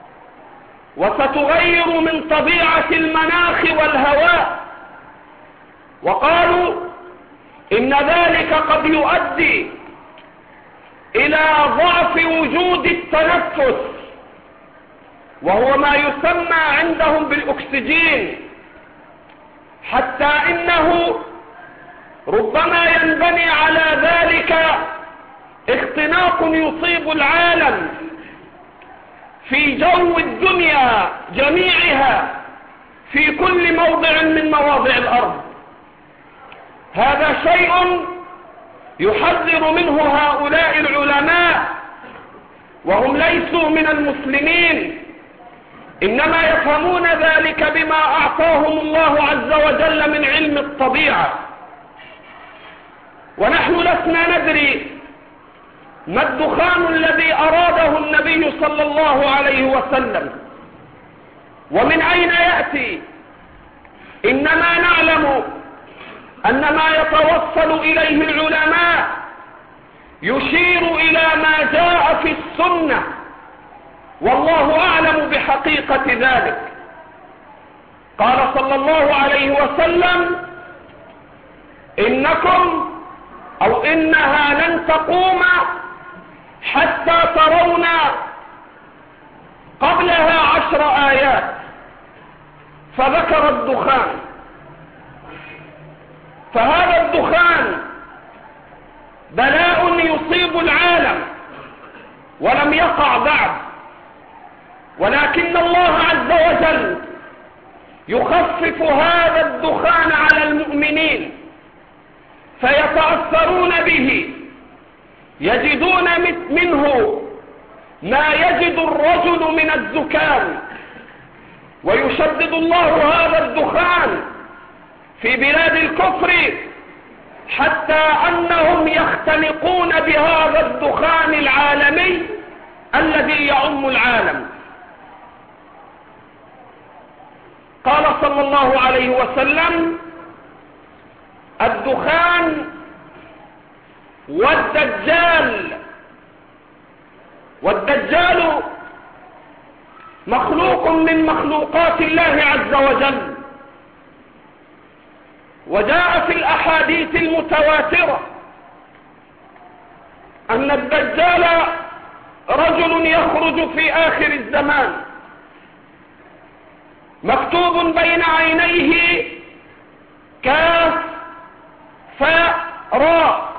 وستغير من طبيعة المناخ والهواء. وقالوا إن ذلك قد يؤدي إلى ضعف وجود التنفس، وهو ما يسمى عندهم بالأكسجين، حتى إنه ربما ينبني على ذلك اختناق يصيب العالم في جو الدنيا جميعها في كل موضع من مواضع الأرض. هذا شيء يحذر منه هؤلاء العلماء، وهم ليسوا من المسلمين، إنما يفهمون ذلك بما أعطاهم الله عز وجل من علم الطبيعة. ونحن لسنا ندري ما الدخان الذي أراده النبي صلى الله عليه وسلم ومن أين يأتي، إنما نعلم أن ما يتوصل إليه العلماء يشير إلى ما جاء في السنة، والله أعلم بحقيقة ذلك. قال صلى الله عليه وسلم: إنها لن تقوم حتى ترون قبلها 10 آيات. فذكر الدخان. فهذا الدخان بلاء يصيب العالم ولم يقع بعد، ولكن الله عز وجل يخفف هذا الدخان على المؤمنين فيتأثرون به، يجدون منه ما يجد الرجل من الزكام. ويشدد الله هذا الدخان في بلاد الكفر حتى أنهم يختنقون بهذا الدخان العالمي الذي يعم العالم. قال صلى الله عليه وسلم: الدخان والدجال. والدجال مخلوق من مخلوقات الله عز وجل، وجاء في الأحاديث المتواترة أن الدجال رجل يخرج في آخر الزمان مكتوب بين عينيه كاف فاء راء،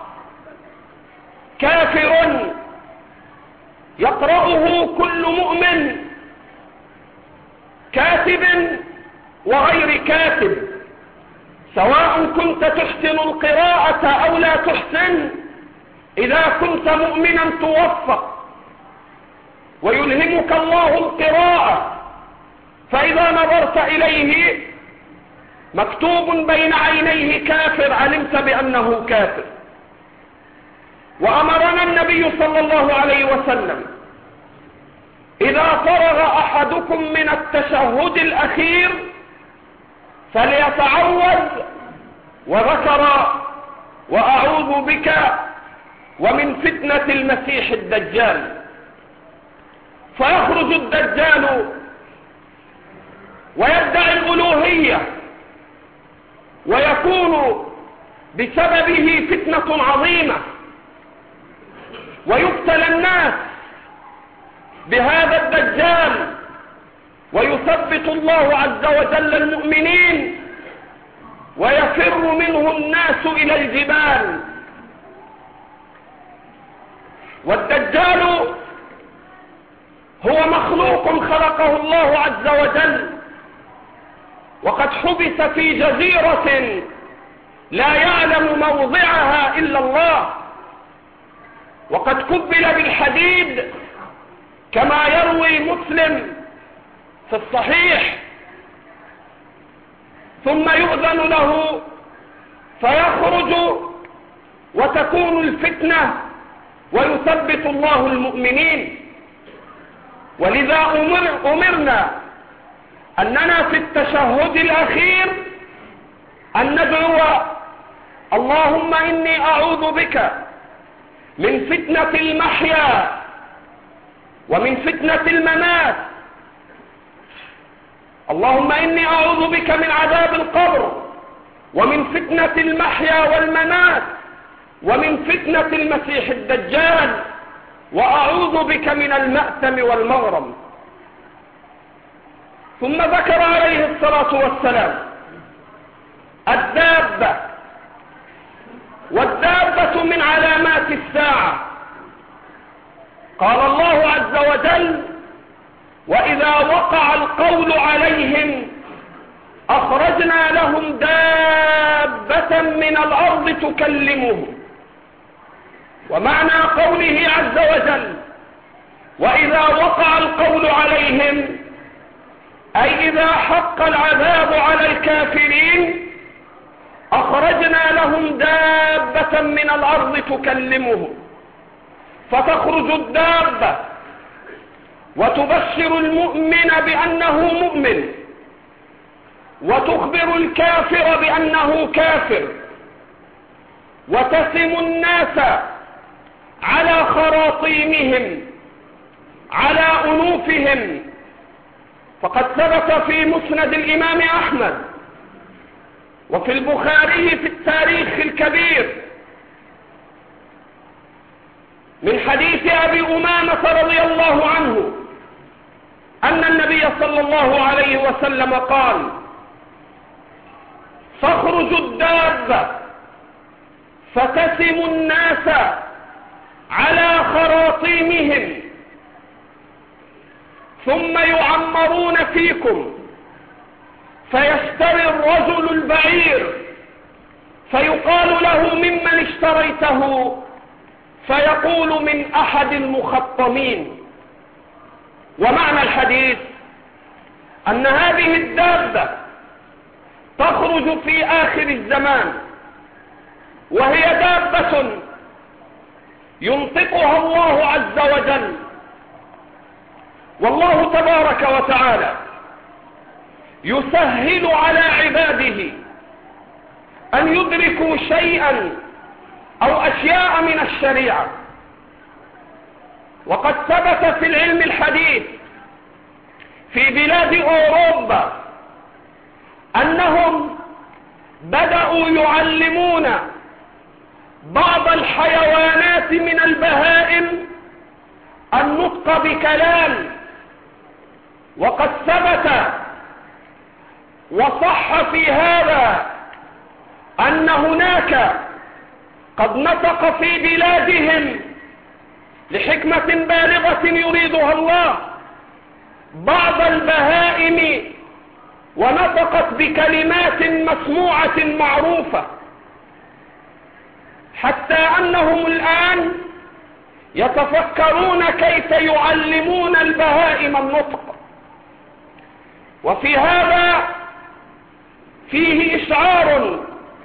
كافر يقرأه كل مؤمن، كاتب وغير كاتب، سواء كنت تحسن القراءة أو لا تحسن، إذا كنت مؤمنا توفق ويلهمك الله القراءة، فإذا نظرت إليه مكتوب بين عينيه كافر علمت بأنه كافر. وأمرنا النبي صلى الله عليه وسلم إذا فرغ أحدكم من التشهد الأخير فليتعوذ، وذكر وأعوذ بك ومن فتنة المسيح الدجال. فيخرج الدجال ويدعي الألوهية، ويكون بسببه فتنة عظيمة، ويبتلى الناس بهذا الدجال، ويثبت الله عز وجل المؤمنين، ويفر منه الناس إلى الجبال. والدجال هو مخلوق خلقه الله عز وجل، وقد حبس في جزيرة لا يعلم موضعها إلا الله، وقد كبل بالحديد كما يروي مسلم في الصحيح، ثم يؤذن له فيخرج وتكون الفتنة ويثبت الله المؤمنين. ولذا أمرنا أننا في التشهد الأخير أن ندعو اللهم إني أعوذ بك من فتنة المحيا ومن فتنة الممات، اللهم إني أعوذ بك من عذاب القبر ومن فتنة المحيا والممات ومن فتنة المسيح الدجال، وأعوذ بك من المأثم والمغرم. ثم ذكر عليه الصلاة والسلام الدابة، والدابة من علامات الساعة. قال الله عز وجل وإذا وقع القول عليهم أخرجنا لهم دابة من الأرض تكلمهم. ومعنى قوله عز وجل وإذا وقع القول عليهم أي إذا حق العذاب على الكافرين أخرجنا لهم دابة من الأرض تكلمهم. فتخرج الدابة وتبشر المؤمن بأنه مؤمن، وتخبر الكافر بأنه كافر، وتسم الناس على خراطيمهم على أنوفهم. فقد ثبت في مسند الإمام أحمد وفي البخاري في التاريخ الكبير من حديث أبي أمامة رضي الله عنه أن النبي صلى الله عليه وسلم قال تخرج الدابة فتسم الناس على خراطيمهم ثم يعمرون فيكم، فيشتري الرجل البعير فيقال له ممن اشتريته؟ فيقول من أحد المخطمين. ومعنى الحديث أن هذه الدابة تخرج في آخر الزمان، وهي دابة ينطقها الله عز وجل، والله تبارك وتعالى يسهل على عباده أن يدركوا شيئا أو أشياء من الشريعة. وقد ثبت في العلم الحديث في بلاد أوروبا أنهم بدأوا يعلمون بعض الحيوانات من البهائم النطق بكلام. وقد ثبت وصح في هذا أن هناك قد نطق في بلادهم لحكمة بالغة يريدها الله بعض البهائم ونطقت بكلمات مسموعة معروفة، حتى أنهم الآن يتفكرون كيف يعلمون البهائم النطق. وفي هذا فيه إشعار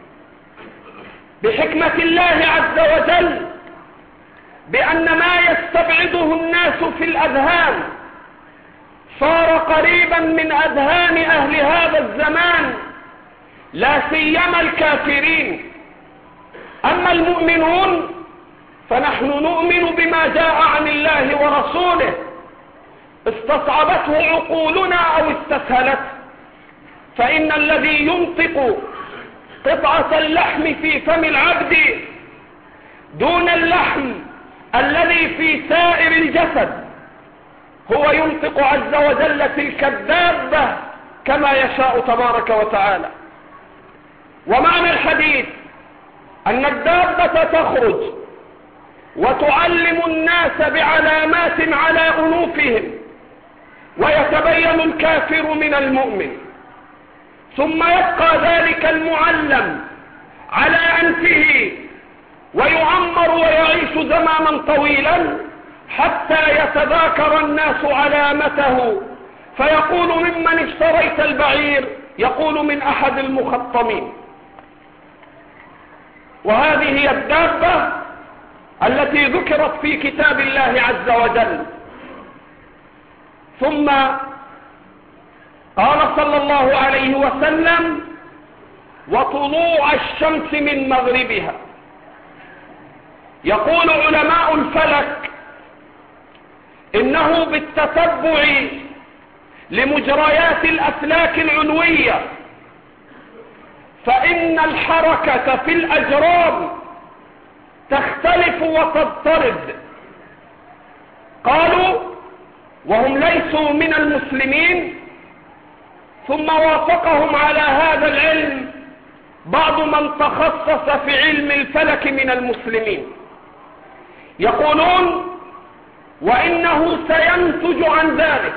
بحكمة الله عز وجل بأن ما يستبعده الناس في الأذهان صار قريبا من أذهان أهل هذا الزمان، لا سيما الكافرين. أما المؤمنون فنحن نؤمن بما جاء عن الله ورسوله استصعبته عقولنا أو استسهلته، فإن الذي ينطق قطعة اللحم في فم العبد دون اللحم الذي في سائر الجسد هو ينطق عز وجل تلك الدابة كما يشاء تبارك وتعالى. ومعنى الحديث أن الدابة تخرج وتعلم الناس بعلامات على أنوفهم ويتبين الكافر من المؤمن، ثم يبقى ذلك المعلم على أنفه ويعمر ويعيش زمانا طويلا حتى يتذاكر الناس علامته، فيقول ممن اشتريت البعير؟ يقول من أحد المخطمين. وهذه هي الدابة التي ذكرت في كتاب الله عز وجل. ثم قال صلى الله عليه وسلم: وطلوع الشمس من مغربها. يقول علماء الفلك إنه بالتتبع لمجريات الأفلاك العلوية، فإن الحركة في الأجرام تختلف وتضطرب. قالوا وهم ليسوا من المسلمين، ثم وافقهم على هذا العلم بعض من تخصص في علم الفلك من المسلمين، يقولون وإنه سينتج عن ذلك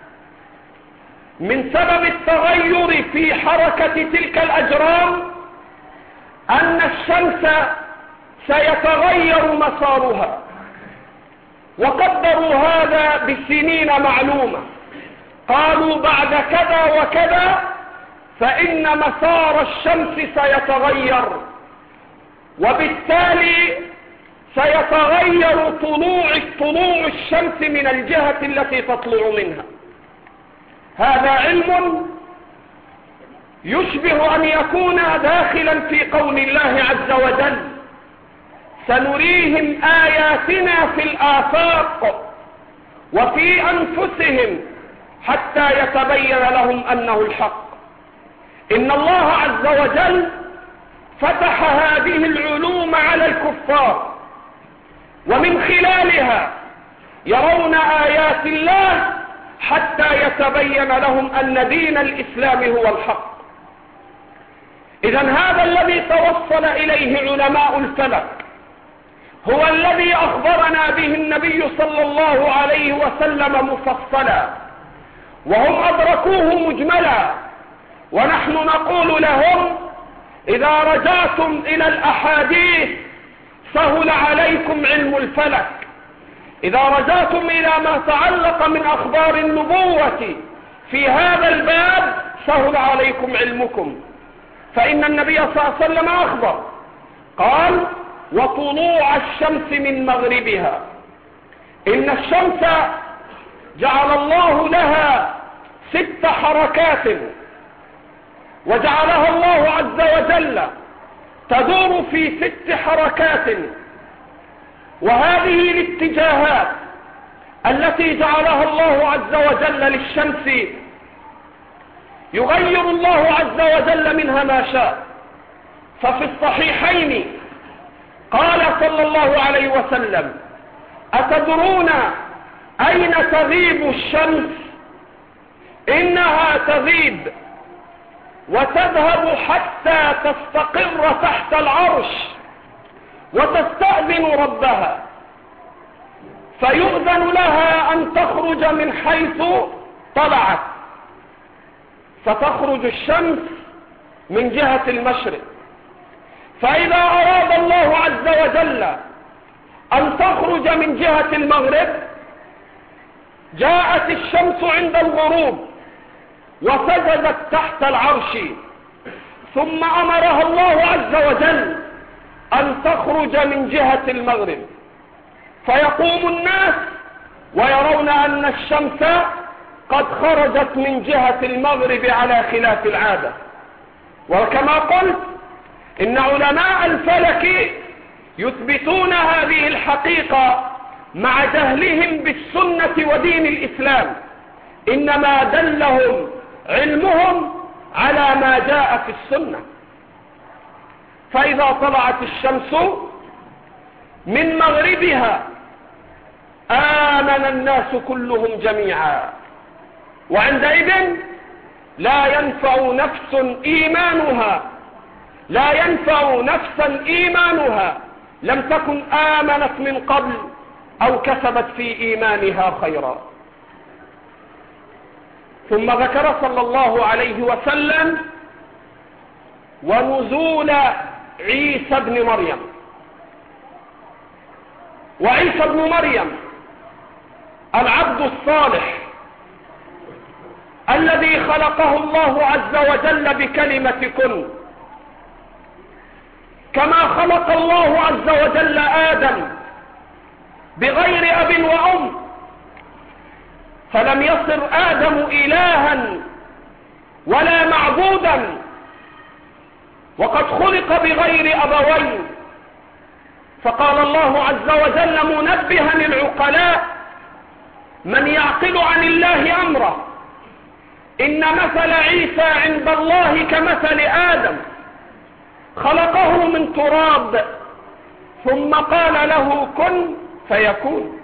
من سبب التغير في حركة تلك الأجرام أن الشمس سيتغير مسارها، وقدروا هذا بسنين معلومة. قالوا بعد كذا وكذا فإن مسار الشمس سيتغير، وبالتالي سيتغير طلوع الشمس من الجهة التي تطلع منها. هذا علم يشبه أن يكون داخلا في قول الله عز وجل: سنريهم آياتنا في الآفاق وفي أنفسهم حتى يتبين لهم أنه الحق. إن الله عز وجل فتح هذه العلوم على الكفار، ومن خلالها يرون آيات الله حتى يتبين لهم أن دين الإسلام هو الحق. إذن هذا الذي توصل إليه علماء الفلك هو الذي أخبرنا به النبي صلى الله عليه وسلم مفصلا، وهم أدركوه مجملا، ونحن نقول لهم: إذا رجعتم إلى الأحاديث سهل عليكم علم الفلك، إذا رجعتم إلى ما تعلق من أخبار النبوة في هذا الباب سهل عليكم علمكم. فإن النبي صلى الله عليه وسلم أخبر قال: وطلوع الشمس من مغربها. إن الشمس جعل الله لها 6 حركات، وجعلها الله عز وجل تدور في 6 حركات، وهذه الاتجاهات التي جعلها الله عز وجل للشمس يغير الله عز وجل منها ما شاء. ففي الصحيحين قال صلى الله عليه وسلم: أتدرون أين تغيب الشمس؟ إنها تغيب وتذهب حتى تستقر تحت العرش وتستأذن ربها، فيؤذن لها أن تخرج من حيث طلعت، فتخرج الشمس من جهة المشرق. فإذا أراد الله عز وجل أن تخرج من جهة المغرب، جاءت الشمس عند الغروب وسجدت تحت العرش، ثم أمرها الله عز وجل أن تخرج من جهة المغرب، فيقوم الناس ويرون أن الشمس قد خرجت من جهة المغرب على خلاف العادة. وكما قلت إن علماء الفلك يثبتون هذه الحقيقة مع جهلهم بالسنة ودين الإسلام، إنما دلهم علمهم على ما جاء في السنة. فإذا طلعت الشمس من مغربها آمن الناس كلهم جميعا، وعندئذ لا ينفع نفسا إيمانها لم تكن آمنت من قبل أو كسبت في إيمانها خيرا. ثم ذكر صلى الله عليه وسلم ونزول عيسى بن مريم. وعيسى بن مريم العبد الصالح الذي خلقه الله عز وجل بكلمة كن، كما خلق الله عز وجل آدم بغير أب وأم، فلم يصر آدم إلها ولا معبودا، وقد خلق بغير أبوين. فقال الله عز وجل منبها العقلاء من يعقل عن الله أمره: إن مثل عيسى عند الله كمثل آدم، خلقه من تراب ثم قال له كن فيكون.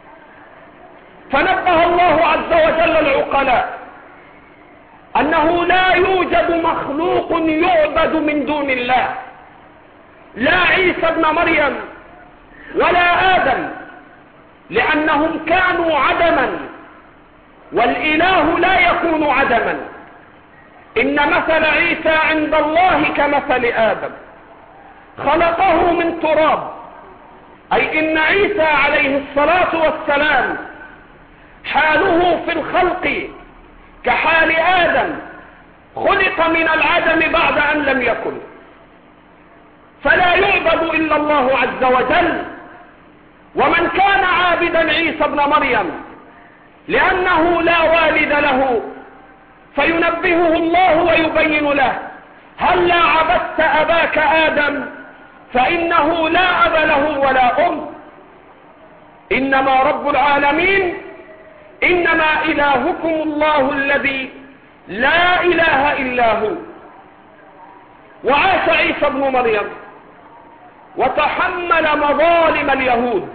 فنبه الله عز وجل العقلاء أنه لا يوجد مخلوق يعبد من دون الله، لا عيسى ابن مريم ولا آدم، لأنهم كانوا عدما، والإله لا يكون عدما. إن مثل عيسى عند الله كمثل آدم، خلقه من تراب، أي إن عيسى عليه الصلاة والسلام حاله في الخلق كحال آدم، خلق من العدم بعد أن لم يكن، فلا يعبد إلا الله عز وجل. ومن كان عابدا عيسى ابن مريم لأنه لا والد له، فينبهه الله ويبين له: هل لا عبدت أباك آدم؟ فإنه لا أب له ولا أم. إنما رب العالمين، إنما إلهكم الله الذي لا إله إلا هو. وعاش عيسى ابن مريم وتحمل مظالم اليهود،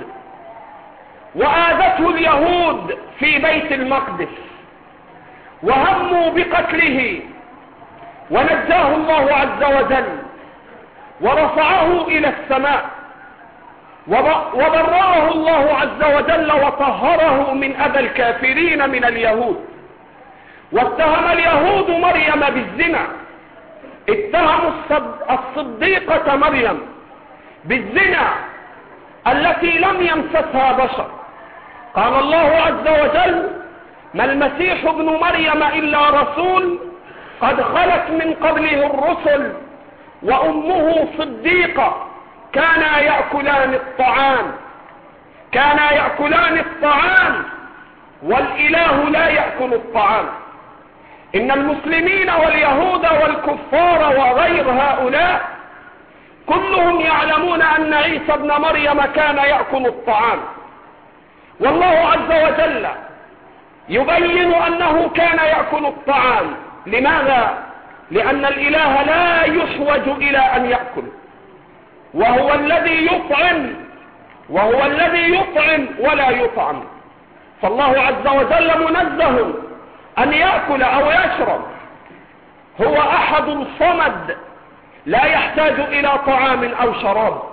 وآذته اليهود في بيت المقدس، وهموا بقتله، ونجاه الله عز وجل ورفعه إلى السماء، وبرأه الله عز وجل وطهره من أذى الكافرين من اليهود. واتهم اليهود مريم بالزنا، اتهموا الصديقة مريم بالزنا التي لم يمسسها بشر. قال الله عز وجل: ما المسيح ابن مريم إلا رسول قد خلت من قبله الرسل وأمه صديقة كانا يأكلان الطعام والإله لا يأكل الطعام. إن المسلمين واليهود والكفار وغير هؤلاء كلهم يعلمون أن عيسى ابن مريم كان يأكل الطعام، والله عز وجل يبين أنه كان يأكل الطعام. لماذا؟ لأن الإله لا يحوج إلى أن يأكل، وهو الذي يطعم ولا يطعم. فالله عز وجل منزه أن يأكل أو يشرب، هو أحد صمد لا يحتاج إلى طعام أو شراب.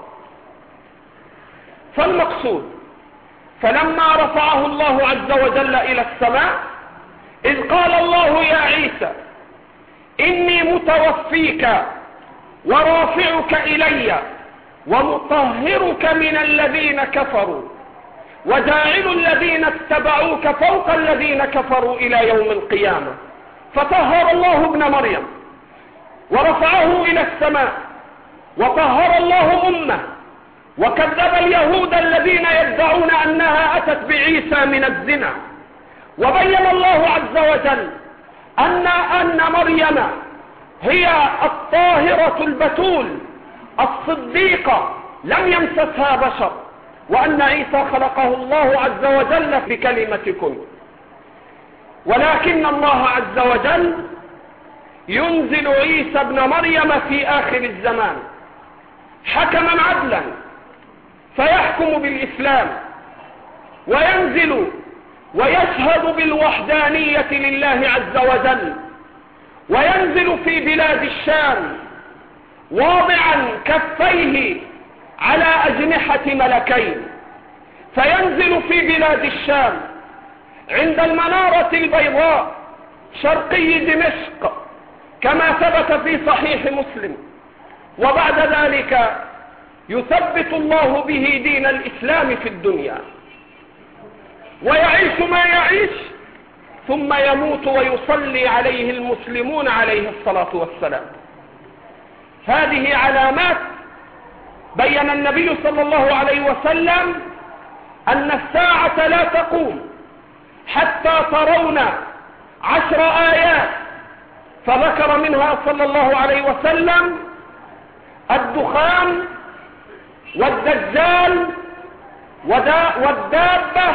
فالمقصود، فلما رفعه الله عز وجل إلى السماء، إذ قال الله يا عيسى إني متوفيك ورافعك إلي ومطهرك من الذين كفروا وجاعل الذين اتبعوك فوق الذين كفروا إلى يوم القيامة. فطهر الله ابن مريم ورفعه إلى السماء، وطهر الله أمه، وكذب اليهود الذين يدعون أنها أتت بعيسى من الزنا. وبين الله عز وجل أن مريم هي الطاهرة البتول الصديقة لم يمسسها بشر، وأن عيسى خلقه الله عز وجل بكلمة كن. ولكن الله عز وجل ينزل عيسى ابن مريم في آخر الزمان حكما عدلا فيحكم بالإسلام، وينزل ويشهد بالوحدانية لله عز وجل، وينزل في بلاد الشام واضعا كفيه على أجنحة ملكين، فينزل في بلاد الشام عند المنارة البيضاء شرقي دمشق كما ثبت في صحيح مسلم، وبعد ذلك يثبت الله به دين الإسلام في الدنيا، ويعيش ما يعيش، ثم يموت ويصلي عليه المسلمون عليه الصلاة والسلام. هذه علامات بين النبي صلى الله عليه وسلم أن الساعة لا تقوم حتى ترون 10 آيات، فذكر منها صلى الله عليه وسلم الدخان والدجال والدابة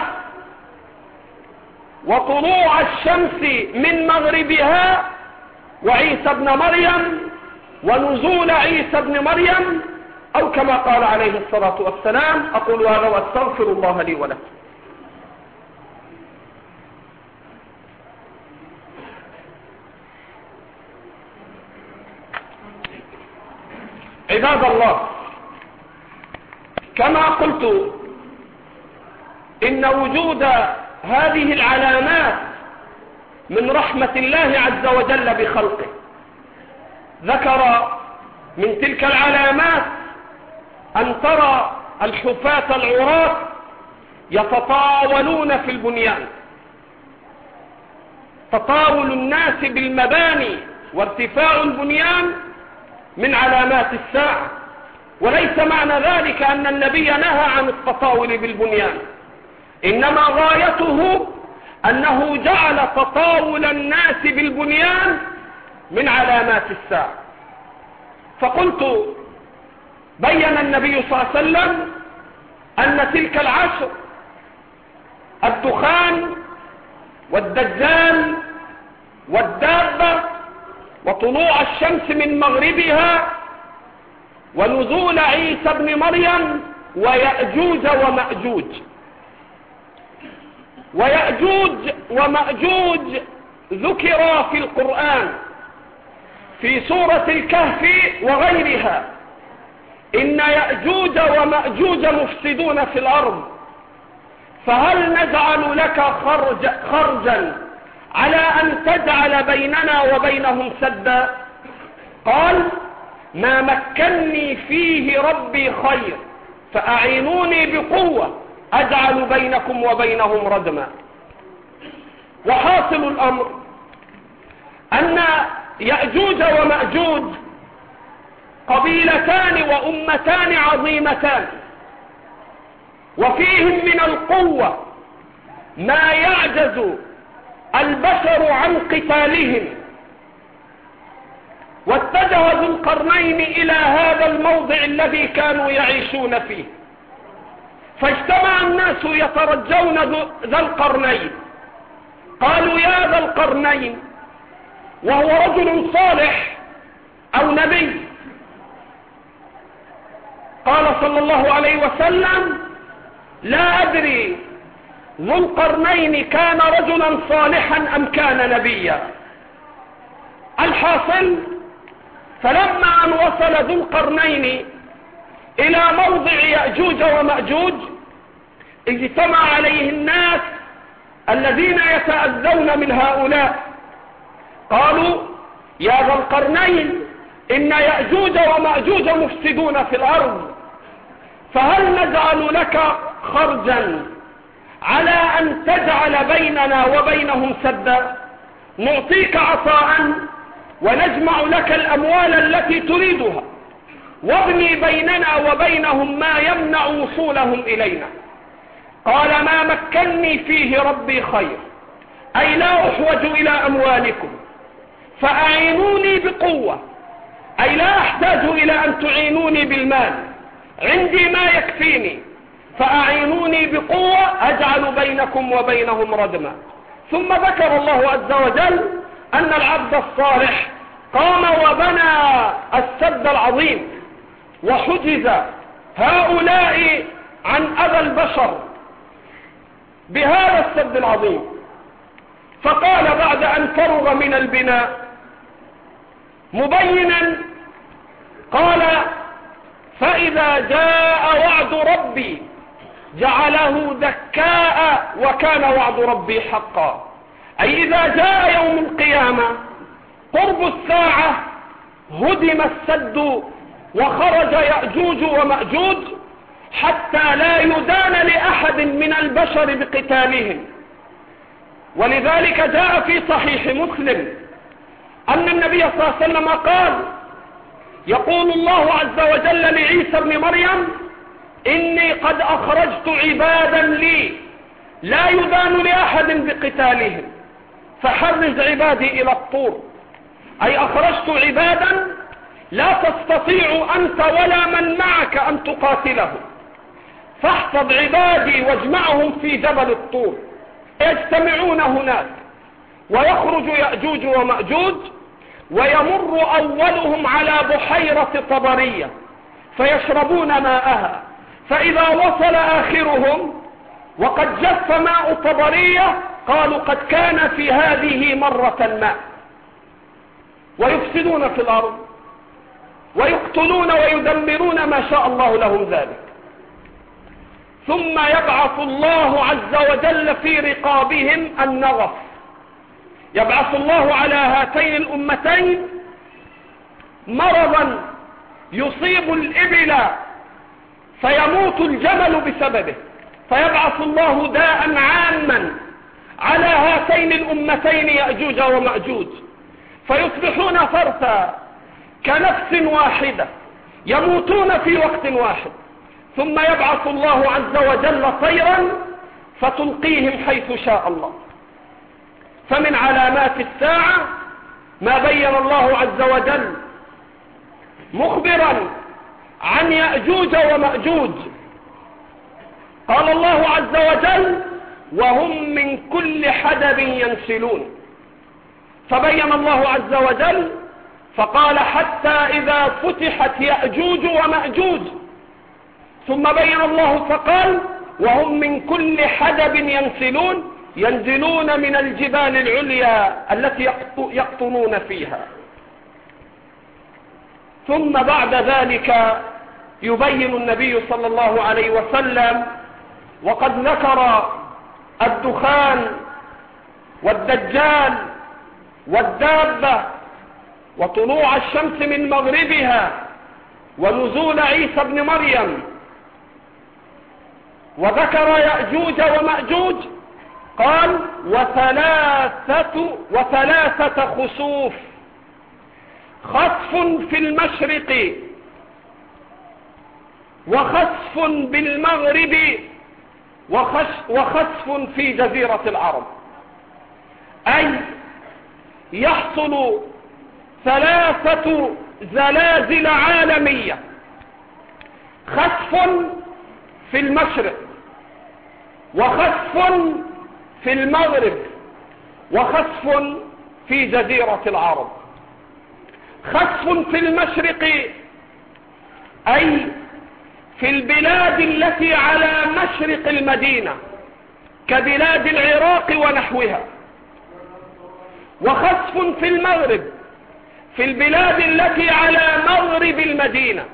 وطلوع الشمس من مغربها وعيسى ابن مريم ونزول عيسى ابن مريم، أو كما قال عليه الصلاة والسلام. أقول هذا وأستغفر الله لي ولكم. عباد الله، كما قلت إن وجود هذه العلامات من رحمة الله عز وجل بخلقه. ذكر من تلك العلامات أن ترى الحفاة العراة يتطاولون في البنيان، تطاول الناس بالمباني وارتفاع البنيان من علامات الساعة، وليس معنى ذلك أن النبي نهى عن التطاول بالبنيان، إنما غايته أنه جعل تطاول الناس بالبنيان من علامات الساعة. فقلت بين النبي صلى الله عليه وسلم أن تلك العشر الدخان والدجال والدابة وطلوع الشمس من مغربها ونزول عيسى ابن مريم ويأجوج ومأجوج. ويأجوج ومأجوج ذكر في القرآن في سورة الكهف وغيرها، إن يأجوج ومأجوج مفسدون في الأرض، فهل نجعل لك خرجا على أن تجعل بيننا وبينهم سدا؟ قال ما مكني فيه ربي خير فأعينوني بقوة أجعل بينكم وبينهم ردما. وحاصل الأمر أن يأجوج ومأجوج قبيلتان وأمتان عظيمتان، وفيهم من القوة ما يعجز البشر عن قتالهم، واتجه ذو القرنين إلى هذا الموضع الذي كانوا يعيشون فيه، فاجتمع الناس يترجون ذا القرنين. قالوا يا ذا القرنين، وهو رجل صالح أو نبي. قال صلى الله عليه وسلم لا أدري ذو القرنين كان رجلا صالحا أم كان نبيا. الحاصل فلما أن وصل ذو القرنين إلى موضع يأجوج ومأجوج اجتمع عليه الناس الذين يتأذون من هؤلاء. قالوا يا ذا القرنين إن يأجوج ومأجوج مفسدون في الأرض، فهل نجعل لك خرجا على أن تجعل بيننا وبينهم سدا؟ نعطيك عطاء ونجمع لك الأموال التي تريدها، وابني بيننا وبينهم ما يمنع وصولهم إلينا. قال ما مكنني فيه ربي خير، أي لا أحوج إلى أموالكم، فأعينوني بقوة، أي لا أحتاج إلى أن تعينوني بالمال، عندي ما يكفيني، فأعينوني بقوة أجعل بينكم وبينهم ردما. ثم ذكر الله عز وجل أن العبد الصالح قام وبنى السد العظيم وحجز هؤلاء عن أذى البشر بهذا السد العظيم. فقال بعد أن فرغ من البناء مبينا، قال فإذا جاء وعد ربي جعله دكاء وكان وعد ربي حقا. أي إذا جاء يوم القيامة قرب الساعة هدم السد وخرج يأجوج ومأجوج حتى لا يدان لأحد من البشر بقتالهم. ولذلك جاء في صحيح مسلم أن النبي صلى الله عليه وسلم قال يقول الله عز وجل لعيسى ابن مريم إني قد أخرجت عبادا لي لا يدان لأحد بقتالهم، فحرز عبادي إلى الطور. أي أخرجت عبادا لا تستطيع أنت ولا من معك أن تقاتلهم، فاحفظ عبادي واجمعهم في جبل الطور. يجتمعون هناك ويخرج يأجوج ومأجوج، ويمر أولهم على بحيرة طبرية فيشربون ماءها، فإذا وصل آخرهم وقد جف ماء طبرية قالوا قد كان في هذه مرة ماء. ويفسدون في الأرض ويقتلون ويدمرون ما شاء الله لهم ذلك. ثم يبعث الله عز وجل في رقابهم النغف، يبعث الله على هاتين الأمتين مرضا يصيب الإبل فيموت الجمل بسببه، فيبعث الله داء عاما على هاتين الأمتين يأجوج ومأجوج، فيصبحون فرثا كنفس واحدة يموتون في وقت واحد. ثم يبعث الله عز وجل طيرا فتلقيهم حيث شاء الله. فمن علامات الساعة ما بين الله عز وجل مخبرا عن يأجوج ومأجوج. قال الله عز وجل وهم من كل حدب ينسلون، فبين الله عز وجل فقال حتى إذا فتحت يأجوج ومأجوج، ثم بين الله فقال وهم من كل حدب ينسلون، ينزلون من الجبال العليا التي يقطنون فيها. ثم بعد ذلك يبين النبي صلى الله عليه وسلم وقد ذكر الدخان والدجال والدابة وطلوع الشمس من مغربها ونزول عيسى ابن مريم، وذكر يأجوج ومأجوج، قال وثلاثة خسوف، خسف في المشرق وخسف بالمغرب وخسف في جزيرة العرب. أي يحصل 3 زلازل عالمية: خسف في المشرق، وخسف في المغرب، وخسف في جزيرة العرب. خسف في المشرق أي في البلاد التي على مشرق المدينة كبلاد العراق ونحوها، وخسف في المغرب في البلاد التي على مغرب المدينة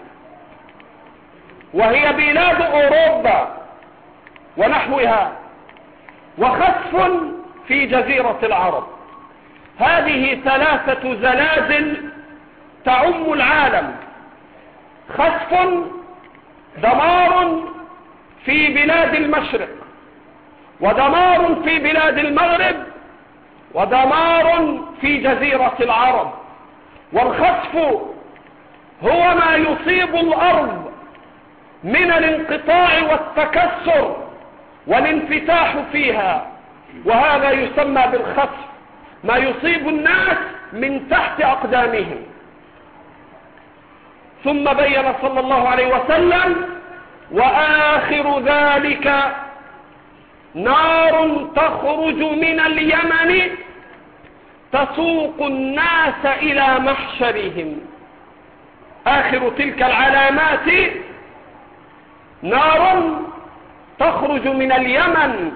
وهي بلاد أوروبا ونحوها، وخسف في جزيرة العرب. هذه 3 زلازل تعم العالم: خسف، دمار في بلاد المشرق، ودمار في بلاد المغرب، ودمار في جزيرة العرب. والخسف هو ما يصيب الأرض من الانقطاع والتكسر والانفتاح فيها، وهذا يسمى بالخسف، ما يصيب الناس من تحت أقدامهم. ثم بين صلى الله عليه وسلم: وآخر ذلك نار تخرج من اليمن تسوق الناس إلى محشرهم. آخر تلك العلامات نار تخرج من اليمن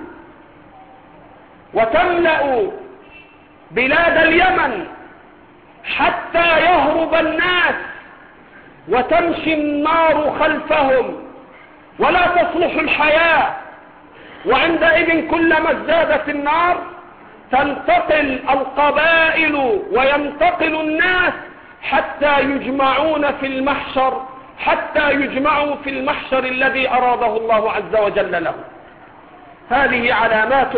وتملأ بلاد اليمن حتى يهرب الناس وتمشي النار خلفهم ولا تصلح الحياة. وعندئذ كلما ازدادت النار تنتقل القبائل وينتقل الناس حتى يجمعون في المحشر، حتى يجمعوا في المحشر الذي أراده الله عز وجل له. هذه علامات،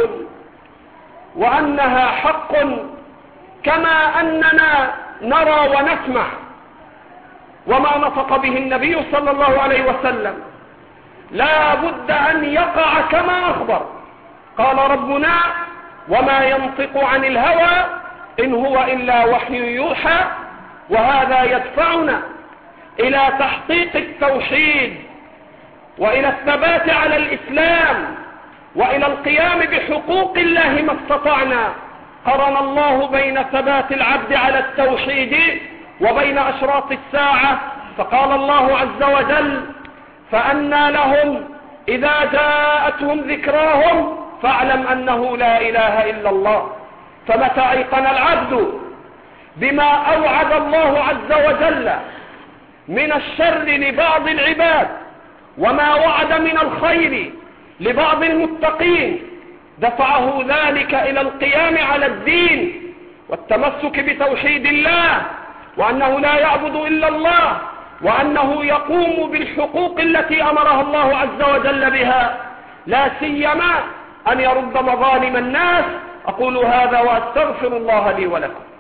وأنها حق كما أننا نرى ونسمع، وما نطق به النبي صلى الله عليه وسلم لا بد أن يقع كما أخبر. قال ربنا: وما ينطق عن الهوى إن هو إلا وحي يوحى. وهذا يدفعنا إلى تحقيق التوحيد، وإلى الثبات على الإسلام، وإلى القيام بحقوق الله ما استطعنا. قرن الله بين ثبات العبد على التوحيد وبين أشراط الساعة، فقال الله عز وجل: فأنى لهم إذا جاءتهم ذكراهم فاعلم أنه لا إله إلا الله. فمتى أيقن العبد بما أوعد الله عز وجل من الشر لبعض العباد وما وعد من الخير لبعض المتقين، دفعه ذلك إلى القيام على الدين والتمسك بتوحيد الله، وأنه لا يعبد إلا الله، وأنه يقوم بالحقوق التي أمرها الله عز وجل بها، لا سيما أن يرد مظالم الناس. أقول هذا وأستغفر الله لي ولكم.